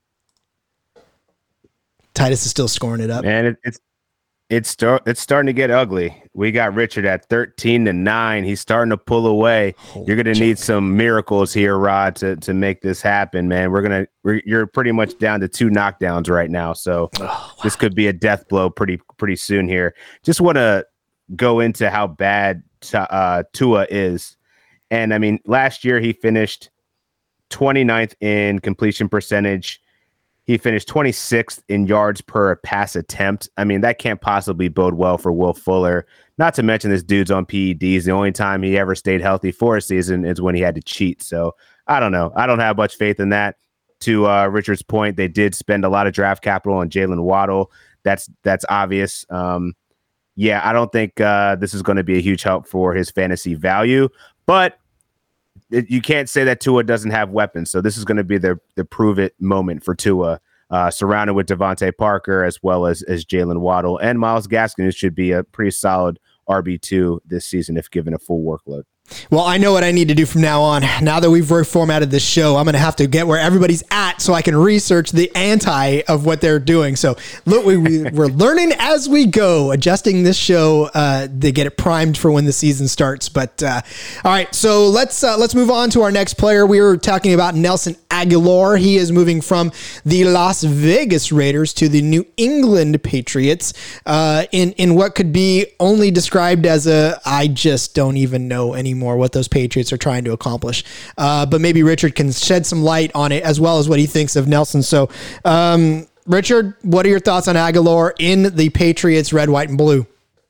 Titus is still scoring it up. Man, it, it's it's start it's starting to get ugly. We got Richard at thirteen to nine. He's starting to pull away. Holy You're going to need some miracles here, Rod, to to make this happen, man. We're gonna we're, you're pretty much down to two knockdowns right now, so oh, wow. this could be a death blow pretty pretty soon here. Just want to go into how bad uh, Tua is, and I mean, last year he finished twenty-ninth in completion percentage. He finished twenty-sixth in yards per pass attempt. I mean, that can't possibly bode well for Will Fuller. Not to mention this dude's on P E Ds. The only time he ever stayed healthy for a season is when he had to cheat. So I don't know. I don't have much faith in that. To uh, Richard's point, they did spend a lot of draft capital on Jalen Waddle. That's that's obvious. Um, yeah, I don't think uh, this is going to be a huge help for his fantasy value. But It, you can't say that Tua doesn't have weapons. So this is going to be the the prove it moment for Tua, uh, surrounded with Devontae Parker as well as as Jalen Waddle and Myles Gaskin, who should be a pretty solid R B two this season if given a full workload. Well, I know what I need to do from now on. Now that we've reformatted this show, I'm going to have to get where everybody's at so I can research the anti of what they're doing. So look, we, we, we're learning as we go, adjusting this show uh, to get it primed for when the season starts. But uh, all right, so let's uh, let's move on to our next player. We were talking about Nelson Agholor. He is moving from the Las Vegas Raiders to the New England Patriots uh, in in what could be only described as a I just don't even know anymore. More what those Patriots are trying to accomplish. Uh, but maybe Richard can shed some light on it as well as what he thinks of Nelson. So, um, Richard, what are your thoughts on Agholor in the Patriots red, white, and blue?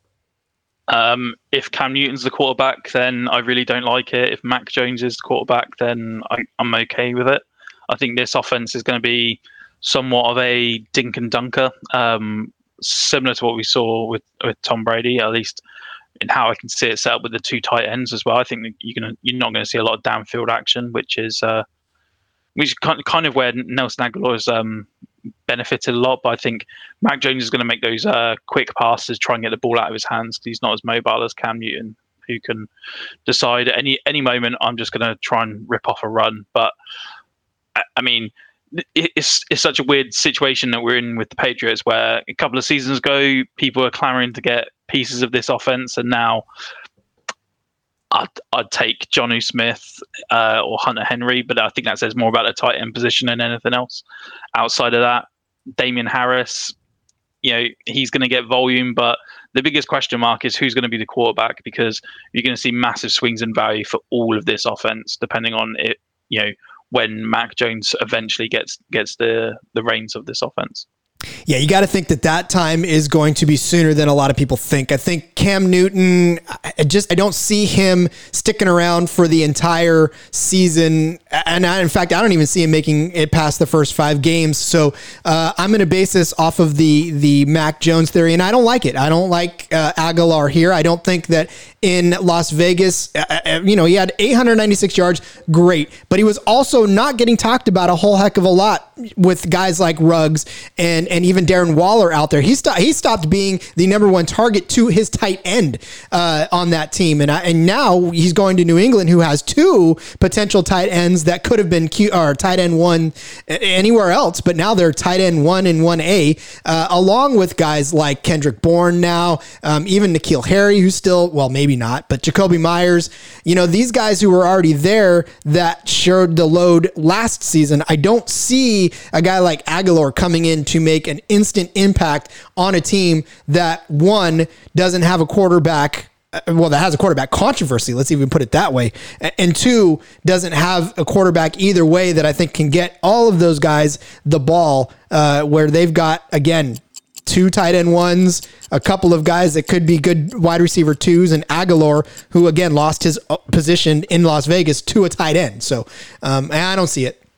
Um, if Cam Newton's the quarterback, then I really don't like it. If Mac Jones is the quarterback, then I, I'm okay with it. I think this offense is going to be somewhat of a dink and dunker, um, similar to what we saw with, with Tom Brady, at least in how I can see it set up with the two tight ends as well. I think that you're gonna you're not going to see a lot of downfield action, which is uh, which is kind of where Nelson Agholor has um, benefited a lot. But I think Mac Jones is going to make those uh, quick passes, try and get the ball out of his hands because he's not as mobile as Cam Newton, who can decide at any any moment I'm just going to try and rip off a run. But I, I mean. It's it's such a weird situation that we're in with the Patriots, where a couple of seasons ago people were clamoring to get pieces of this offense, and now I'd, I'd take Jonnu Smith uh, or Hunter Henry, but I think that says more about the tight end position than anything else. Outside of that, Damian Harris, you know, he's going to get volume, but the biggest question mark is who's going to be the quarterback, because you're going to see massive swings in value for all of this offense, depending on it, you know, when Mac Jones eventually gets gets the the reins of this offense. Yeah, you got to think that that time is going to be sooner than a lot of people think. I think Cam Newton, I just I don't see him sticking around for the entire season. And I, in fact, I don't even see him making it past the first five games. So uh, I'm going to base this off of the the Mac Jones theory, and I don't like it. I don't like uh, Agholor here. I don't think that in Las Vegas, uh, you know, he had eight hundred ninety-six yards, great, but he was also not getting talked about a whole heck of a lot with guys like Ruggs and and even Darren Waller out there. He stopped he stopped being the number one target to his tight end uh, on that team, and I, and now he's going to New England, who has two potential tight ends that could have been Q, or tight end one anywhere else, but now they're tight end one and one A, uh, along with guys like Kendrick Bourne now, um, even N'Keal Harry, who's still, well, maybe not, but Jacoby Myers. You know, these guys who were already there that shared the load last season. I don't see a guy like Agholor coming in to make an instant impact on a team that, one, doesn't have a quarterback, well, that has a quarterback controversy, let's even put it that way, and two, doesn't have a quarterback either way that I think can get all of those guys the ball, uh, where they've got, again, two tight end ones, a couple of guys that could be good wide receiver twos, and Aguilar, who again lost his position in Las Vegas to a tight end. So um, I don't see it.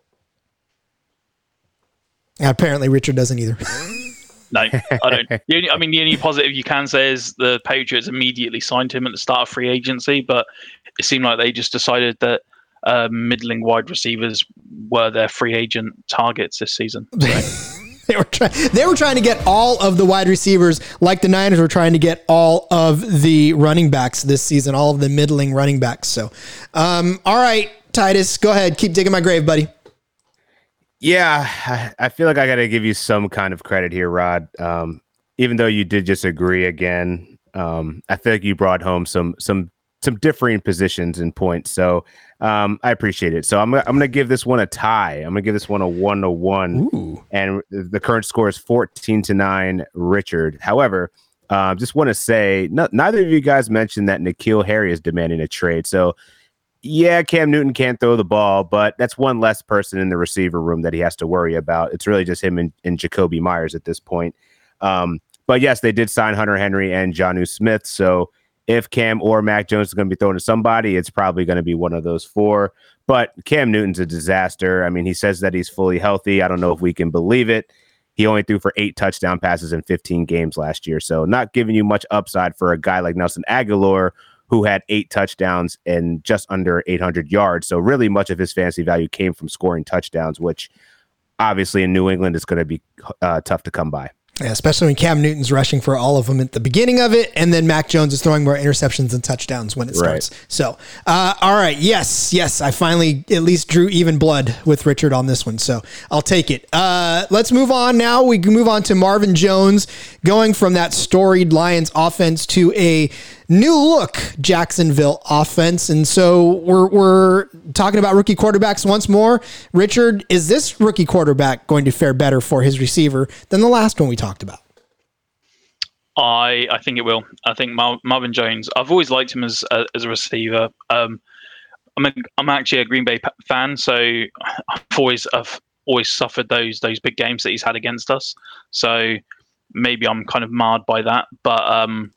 Apparently Richard doesn't either. No, I don't. The only, I mean, the only positive you can say is the Patriots immediately signed him at the start of free agency, but it seemed like they just decided that uh, middling wide receivers were their free agent targets this season. So. They were trying. They were trying to get all of the wide receivers, like the Niners were trying to get all of the running backs this season, all of the middling running backs. So, um, all right, Titus, go ahead, keep digging my grave, buddy. Yeah, I feel like I got to give you some kind of credit here, Rod. Um, even though you did just agree again, um, I feel like you brought home some some some differing positions and points. So um, I appreciate it. So I'm I'm gonna give this one a tie. I'm gonna give this one a one to one, Ooh. And the current score is fourteen to nine. Richard. However, uh, just want to say, no, neither of you guys mentioned that N'Keal Harry is demanding a trade. So. Yeah, Cam Newton can't throw the ball, but that's one less person in the receiver room that he has to worry about. It's really just him and, and Jacoby Myers at this point. Um, but yes, they did sign Hunter Henry and Jonnu Smith. So if Cam or Mac Jones is going to be thrown to somebody, it's probably going to be one of those four. But Cam Newton's a disaster. I mean, he says that he's fully healthy. I don't know if we can believe it. He only threw for eight touchdown passes in fifteen games last year. So not giving you much upside for a guy like Nelson Aguilar, who had eight touchdowns and just under eight hundred yards. So really much of his fantasy value came from scoring touchdowns, which obviously in New England is going to be uh, tough to come by. Yeah, especially when Cam Newton's rushing for all of them at the beginning of it, and then Mac Jones is throwing more interceptions and touchdowns when it starts. Right. So, uh, all right, yes, yes, I finally at least drew even blood with Richard on this one, so I'll take it. Uh, let's move on now. We can move on to Marvin Jones, going from that storied Lions offense to a new look Jacksonville offense. And so we're we're talking about rookie quarterbacks once more. Richard, is this rookie quarterback going to fare better for his receiver than the last one we talked about? I I think it will. I think Mar- Marvin Jones, I've always liked him as a, as a receiver. Um, I'm a, I'm actually a Green Bay fan, so I've always I've always suffered those those big games that he's had against us. So maybe I'm kind of marred by that, but um,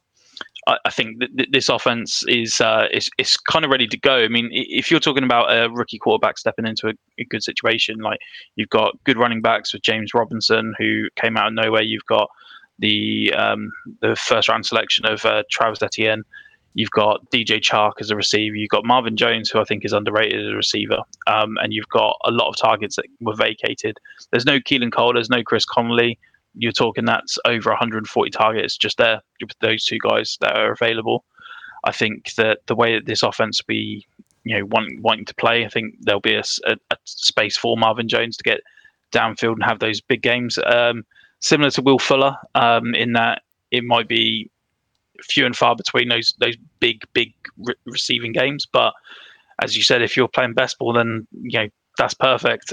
I think that this offense is, uh, is is kind of ready to go. I mean, if you're talking about a rookie quarterback stepping into a, a good situation, like you've got good running backs with James Robinson, who came out of nowhere. You've got the um, the first round selection of uh, Travis Etienne. You've got D J Chark as a receiver. You've got Marvin Jones, who I think is underrated as a receiver. Um, and you've got a lot of targets that were vacated. There's no Keelan Cole. There's no Chris Conley. You're talking that's over one hundred forty targets just there with those two guys that are available. I think that the way that this offense will be, you know, wanting, wanting to play, I think there'll be a, a, a space for Marvin Jones to get downfield and have those big games. Um, similar to Will Fuller, um, in that it might be few and far between those those big, big re- receiving games. But as you said, if you're playing best ball, then you know that's perfect.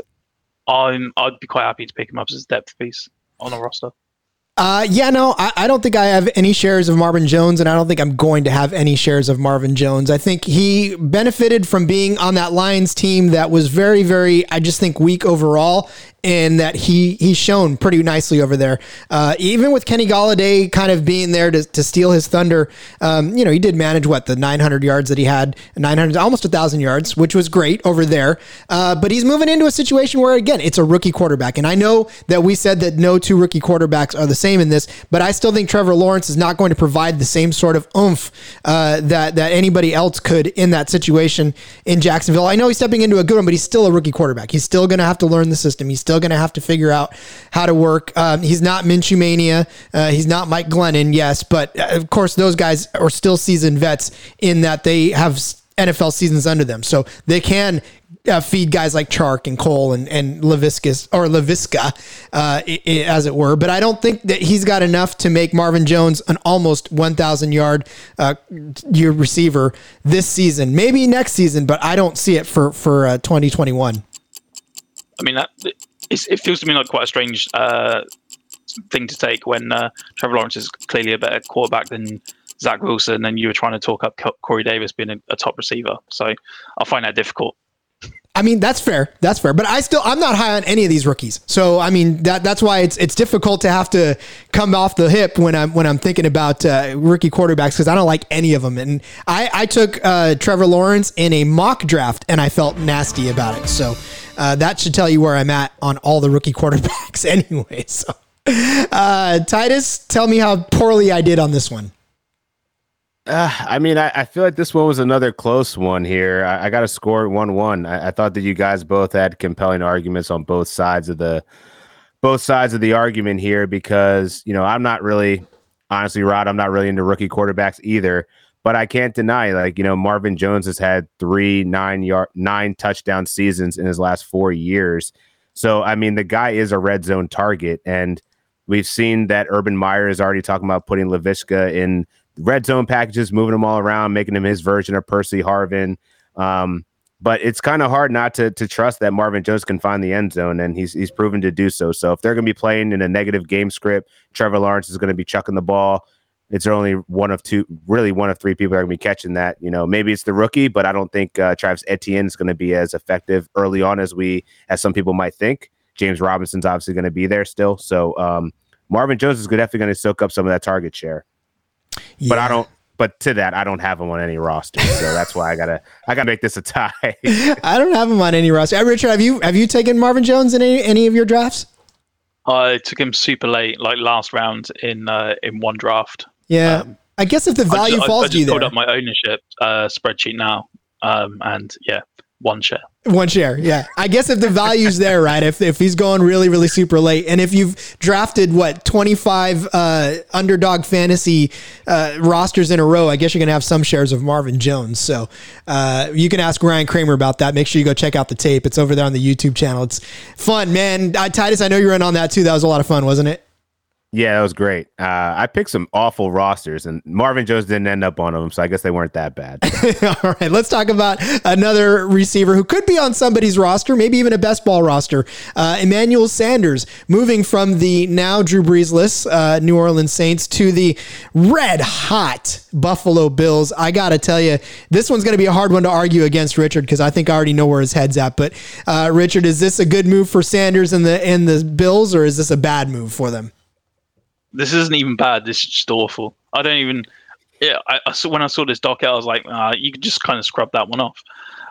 I'm I'd be quite happy to pick him up as a depth piece on a roster. Uh, yeah, no, I, I don't think I have any shares of Marvin Jones, and I don't think I'm going to have any shares of Marvin Jones. I think he benefited from being on that Lions team that was very, very, I just think, weak overall, and that he he's shown pretty nicely over there. Uh, even with Kenny Golladay kind of being there to, to steal his thunder, um, you know, he did manage, what, the nine hundred yards that he had, nine hundred, almost one thousand yards, which was great over there. Uh, but he's moving into a situation where, again, it's a rookie quarterback. And I know that we said that no two rookie quarterbacks are the same in this, but I still think Trevor Lawrence is not going to provide the same sort of oomph uh, that, that anybody else could in that situation in Jacksonville. I know he's stepping into a good one, but he's still a rookie quarterback. He's still going to have to learn the system. He's still going to have to figure out how to work. Um, he's not Minshew Mania. Uh, he's not Mike Glennon, yes, but uh, of course those guys are still seasoned vets in that they have N F L seasons under them, so they can uh, feed guys like Chark and Cole and and Laviscus or Laviska, uh, I- I, as it were. But I don't think that he's got enough to make Marvin Jones an almost one thousand yard uh, year receiver this season. Maybe next season, but I don't see it for for uh, twenty twenty-one. I mean, that it's, it feels to me like quite a strange uh, thing to take when uh, Trevor Lawrence is clearly a better quarterback than Zach Wilson, and you were trying to talk up Corey Davis being a, a top receiver. So I find that difficult. I mean, that's fair. That's fair. But I still, I'm not high on any of these rookies. So, I mean, that that's why it's it's difficult to have to come off the hip when I'm when I'm thinking about uh, rookie quarterbacks, because I don't like any of them. And I, I took uh, Trevor Lawrence in a mock draft, and I felt nasty about it. So uh, that should tell you where I'm at on all the rookie quarterbacks anyway. So, uh, Titus, tell me how poorly I did on this one. Uh, I mean, I, I feel like this one was another close one here. I, I got to score one one. I, I thought that you guys both had compelling arguments on both sides of the both sides of the argument here, because, you know, I'm not really, honestly, Rod, I'm not really into rookie quarterbacks either. But I can't deny, like, you know, Marvin Jones has had three nine yard nine touchdown seasons in his last four years. So, I mean, the guy is a red zone target, and we've seen that Urban Meyer is already talking about putting Laviska in red zone packages, moving them all around, making him his version of Percy Harvin. Um, but it's kind of hard not to to trust that Marvin Jones can find the end zone, and he's he's proven to do so. So if they're going to be playing in a negative game script, Trevor Lawrence is going to be chucking the ball. It's only one of two, really one of three people that are going to be catching that. You know, maybe it's the rookie, but I don't think uh, Travis Etienne is going to be as effective early on as we, as some people might think. James Robinson's obviously going to be there still. So um, Marvin Jones is definitely going to soak up some of that target share. Yeah. But I don't. But to that, I don't have him on any roster, so that's why I gotta. I gotta make this a tie. I don't have him on any roster. Hey, Richard, have you have you taken Marvin Jones in any, any of your drafts? I took him super late, like last round in uh, in one draft. Yeah, um, I guess if the value I just, falls I, I to you just there. pulled up my ownership uh, spreadsheet now, um, and yeah, one share. One share, yeah. I guess if the value's there, right? If if he's going really, really super late, and if you've drafted what twenty-five uh, underdog fantasy uh, rosters in a row, I guess you're gonna have some shares of Marvin Jones. So uh, you can ask Ryan Kramer about that. Make sure you go check out the tape. It's over there on the YouTube channel. It's fun, man. Uh, Titus, I know you were in on that too. That was a lot of fun, wasn't it? Yeah, that was great. Uh, I picked some awful rosters, and Marvin Jones didn't end up on them, so I guess they weren't that bad. All right, let's talk about another receiver who could be on somebody's roster, maybe even a best ball roster. Uh, Emmanuel Sanders, moving from the now Drew Brees-less uh, New Orleans Saints to the red-hot Buffalo Bills. I got to tell you, this one's going to be a hard one to argue against Richard, because I think I already know where his head's at. But, uh, Richard, is this a good move for Sanders and the, and the Bills, or is this a bad move for them? This isn't even bad. This is just awful. I don't even. Yeah, I, I saw when I saw this docket, I was like, uh, you could just kind of scrub that one off.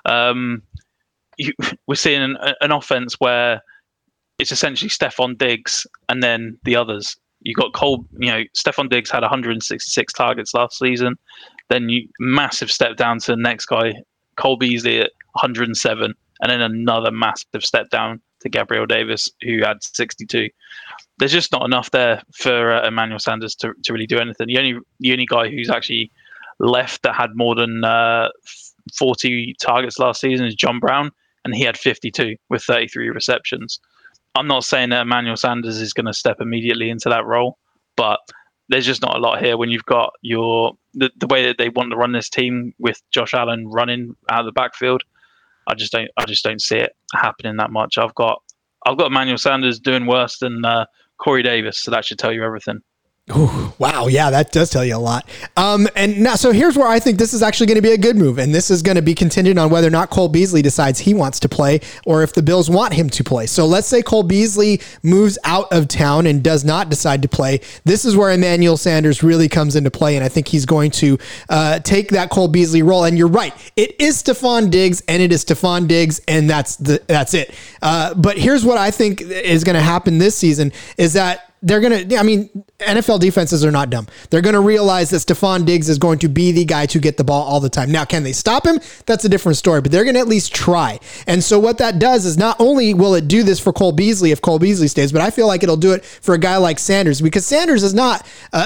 Um, you, we're seeing an, an offense where it's essentially Stephon Diggs and then the others. You got Cole. You know, Stephon Diggs had one hundred sixty-six targets last season. Then you massive step down to the next guy, Cole Beasley at one hundred seven, and then another massive step down to Gabriel Davis, who had sixty-two. There's just not enough there for uh, Emmanuel Sanders to, to really do anything. The only the only guy who's actually left that had more than uh, forty targets last season is John Brown, and he had fifty-two with thirty-three receptions. I'm not saying that Emmanuel Sanders is going to step immediately into that role, but there's just not a lot here when you've got your the, the way that they want to run this team with Josh Allen running out of the backfield. I just don't I just don't see it happening that much. I've got I've got Emmanuel Sanders doing worse than uh, Corey Davis, so that should tell you everything. Ooh, wow. Yeah, that does tell you a lot. Um, and now, so here's where I think this is actually going to be a good move. And this is going to be contingent on whether or not Cole Beasley decides he wants to play or if the Bills want him to play. So let's say Cole Beasley moves out of town and does not decide to play. This is where Emmanuel Sanders really comes into play. And I think he's going to uh, take that Cole Beasley role. And you're right. It is Stephon Diggs and it is Stephon Diggs. And that's the, that's it. Uh, but here's what I think is going to happen this season is that they're going to, I mean, N F L defenses are not dumb. They're going to realize that Stephon Diggs is going to be the guy to get the ball all the time. Now, can they stop him? That's a different story, but they're going to at least try. And so what that does is not only will it do this for Cole Beasley if Cole Beasley stays, but I feel like it'll do it for a guy like Sanders because Sanders is not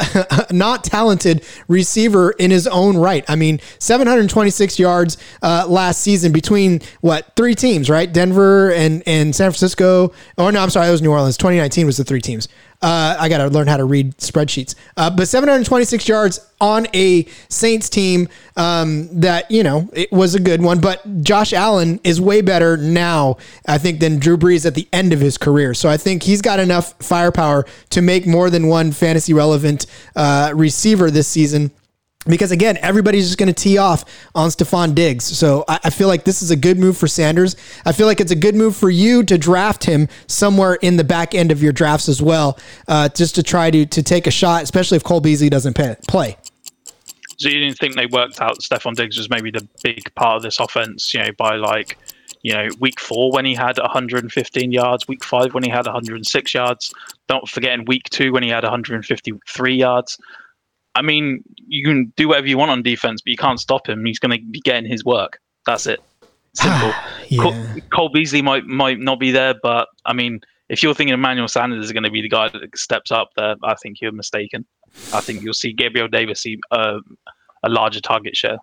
a not talented receiver in his own right. I mean, seven hundred twenty-six yards uh, last season between what three teams, right? Denver and, and San Francisco. Oh no, I'm sorry. That was New Orleans. twenty nineteen was the three teams. Uh, I got to learn how to read spreadsheets. Uh, but seven hundred twenty-six yards on a Saints team um, that, you know, it was a good one. But Josh Allen is way better now, I think, than Drew Brees at the end of his career. So I think he's got enough firepower to make more than one fantasy relevant uh, receiver this season. Because again, everybody's just going to tee off on Stephon Diggs. So I, I feel like this is a good move for Sanders. I feel like it's a good move for you to draft him somewhere in the back end of your drafts as well, uh, just to try to to take a shot, especially if Cole Beasley doesn't pay, play. So you didn't think they worked out Stephon Diggs was maybe the big part of this offense, you know, by like, you know, week four when he had one hundred fifteen yards, week five when he had one hundred six yards, don't forget in week two when he had one hundred fifty-three yards. I mean, you can do whatever you want on defense, but you can't stop him. He's going to be getting his work. That's it. Simple. yeah. Cole, Cole Beasley might might not be there, but I mean, if you're thinking Emmanuel Sanders is going to be the guy that steps up there, I think you're mistaken. I think you'll see Gabriel Davis see uh, a larger target share.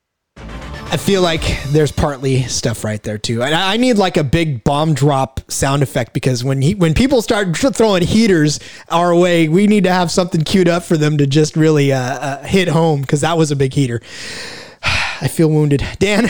I feel like there's partly stuff right there too. And I need like a big bomb drop sound effect, because when he, when people start throwing heaters our way, we need to have something queued up for them to just really uh, uh, hit home, because that was a big heater. I feel wounded. Dan,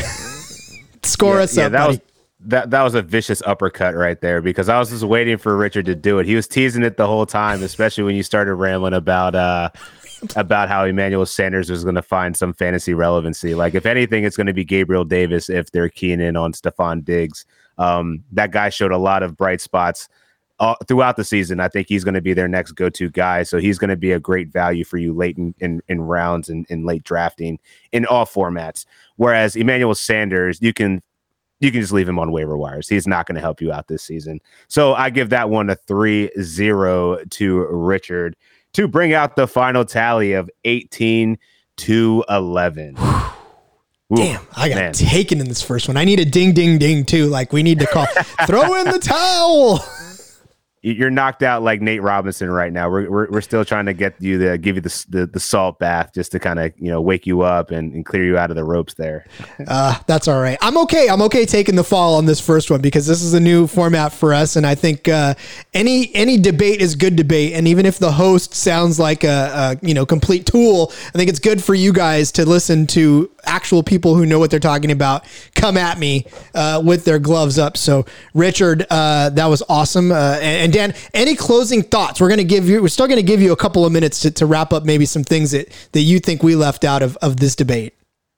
score yeah, us yeah, up, that buddy. Was, that, that was a vicious uppercut right there, because I was just waiting for Richard to do it. He was teasing it the whole time, especially when you started rambling about uh, about how Emmanuel Sanders was going to find some fantasy relevancy. Like, if anything, it's going to be Gabriel Davis if they're keying in on Stephon Diggs. Um, that guy showed a lot of bright spots uh, throughout the season. I think he's going to be their next go-to guy. So he's going to be a great value for you late in, in, in rounds and in late drafting in all formats. Whereas Emmanuel Sanders, you can you can just leave him on waiver wires. He's not going to help you out this season. So I give that one a three zero to Richard, to bring out the final tally of eighteen to eleven. Ooh, Damn, I got man. taken in this first one. I need a ding, ding, ding too. Like, we need to call, throw in the towel. You're knocked out like Nate Robinson right now. We're we're, we're still trying to get you the give you the the, the salt bath just to kind of, you know, wake you up and, and clear you out of the ropes there. Uh, that's all right. I'm okay. I'm okay taking the fall on this first one, because this is a new format for us, and I think uh, any any debate is good debate. And even if the host sounds like a, a you know complete tool, I think it's good for you guys to listen to actual people who know what they're talking about come at me uh, with their gloves up. So Richard, uh, that was awesome. Uh, and, and Dan, any closing thoughts? We're going to give you, we're still going to give you a couple of minutes to, to wrap up maybe some things that, that you think we left out of, of this debate.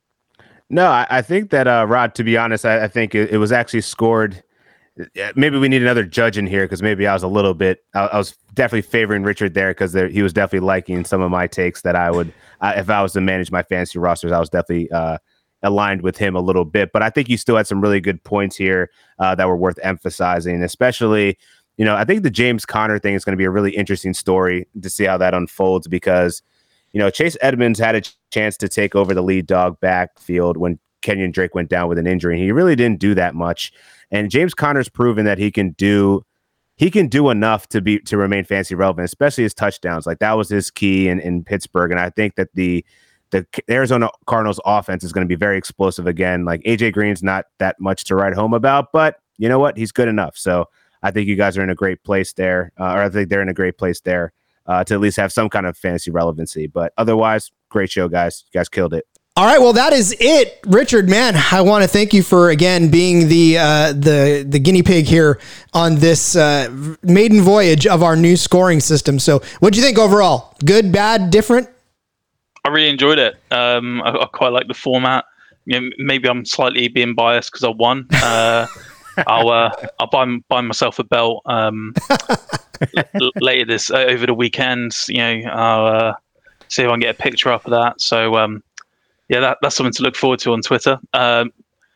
No, I, I think that, uh, Rod, to be honest, I, I think it, it was actually scored. Maybe we need another judge in here, because maybe I was a little bit, I, I was definitely favoring Richard there, because he was definitely liking some of my takes that I would, uh, if I was to manage my fantasy rosters, I was definitely uh, aligned with him a little bit. But I think you still had some really good points here uh, that were worth emphasizing, especially, you know, I think the James Conner thing is going to be a really interesting story to see how that unfolds, because, you know, Chase Edmonds had a ch- chance to take over the lead dog backfield when Kenyon Drake went down with an injury, and he really didn't do that much. And James Conner's proven that he can do he can do enough to be to remain fantasy relevant, especially his touchdowns. Like, that was his key in, in Pittsburgh. And I think that the the Arizona Cardinals offense is going to be very explosive again. Like, A J Green's not that much to write home about, but you know what? He's good enough. So I think you guys are in a great place there, uh, or I think they're in a great place there uh, to at least have some kind of fantasy relevancy. But otherwise, great show, guys. You guys killed it. All right, well, that is it, Richard. Man, I want to thank you for again being the uh, the the guinea pig here on this uh, maiden voyage of our new scoring system. So, what do you think overall? Good, bad, different? I really enjoyed it. Um, I, I quite like the format. You know, maybe I'm slightly being biased because I won. Uh, I'll uh, I'll buy buy myself a belt um, l- later this uh, over the weekend. You know, I'll uh, see if I can get a picture up of that. So. Um, Yeah, that, that's something to look forward to on Twitter. Um,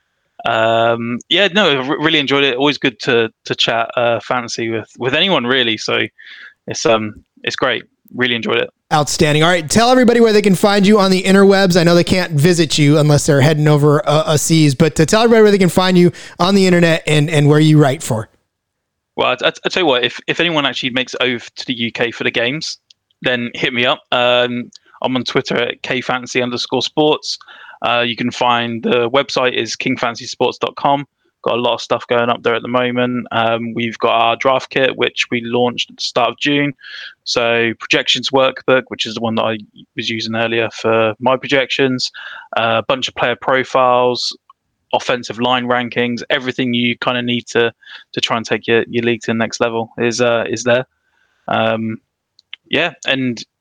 um, yeah, no, r- really enjoyed it. Always good to to chat uh, fantasy with, with anyone, really. So it's um it's great. Really enjoyed it. Outstanding. All right, tell everybody where they can find you on the interwebs. I know they can't visit you unless they're heading over uh, a seas, but to tell everybody where they can find you on the internet and, and where you write for. Well, I, I, I tell you what, if if anyone actually makes it over to the U K for the games, then hit me up. Um, I'm on Twitter at kfantasy underscore sports. Uh, you can find the website is king fantasy sports dot com. Got a lot of stuff going up there at the moment. Um, we've got our draft kit, which we launched at the start of June. So projections workbook, which is the one that I was using earlier for my projections. Uh, a bunch of player profiles, offensive line rankings, everything you kind of need to to try and take your, your league to the next level is uh, is there. Um, yeah, and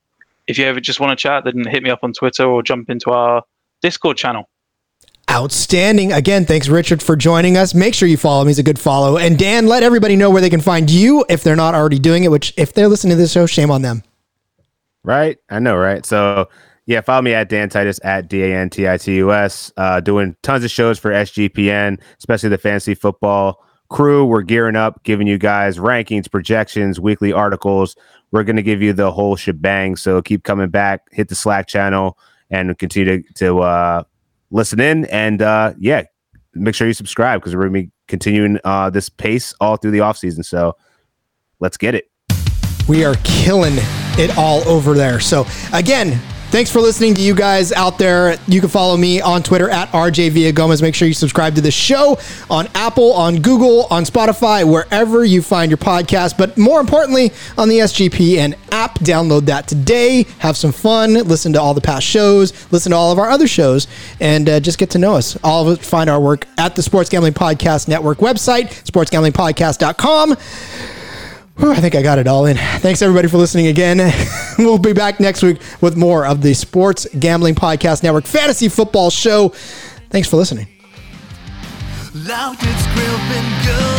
if you ever just want to chat, then hit me up on Twitter or jump into our Discord channel. Outstanding. Again, thanks, Richard, for joining us. Make sure you follow him. He's a good follow. And Dan, let everybody know where they can find you if they're not already doing it, which if they're listening to this show, shame on them. Right? I know, right? So, yeah, follow me at Dan Titus, at D A N T I T U S, uh, doing tons of shows for S G P N, especially the fantasy football crew. We're gearing up, giving you guys rankings, projections, weekly articles. We're going to give you the whole shebang. So keep coming back, hit the Slack channel, and continue to, to uh, listen in. And, uh, yeah, make sure you subscribe because we're going to be continuing uh, this pace all through the offseason. So let's get it. We are killing it all over there. So, again, thanks for listening to you guys out there. You can follow me on Twitter at R J Villagomez. Make sure you subscribe to the show on Apple, on Google, on Spotify, wherever you find your podcast. But more importantly, on the S G P N app. Download that today. Have some fun. Listen to all the past shows. Listen to all of our other shows. And uh, just get to know us. All of us find our work at the Sports Gambling Podcast Network website, sports gambling podcast dot com. Whew, I think I got it all in. Thanks, everybody, for listening again. We'll be back next week with more of the Sports Gambling Podcast Network Fantasy Football Show. Thanks for listening. Loud, it's grill, been good.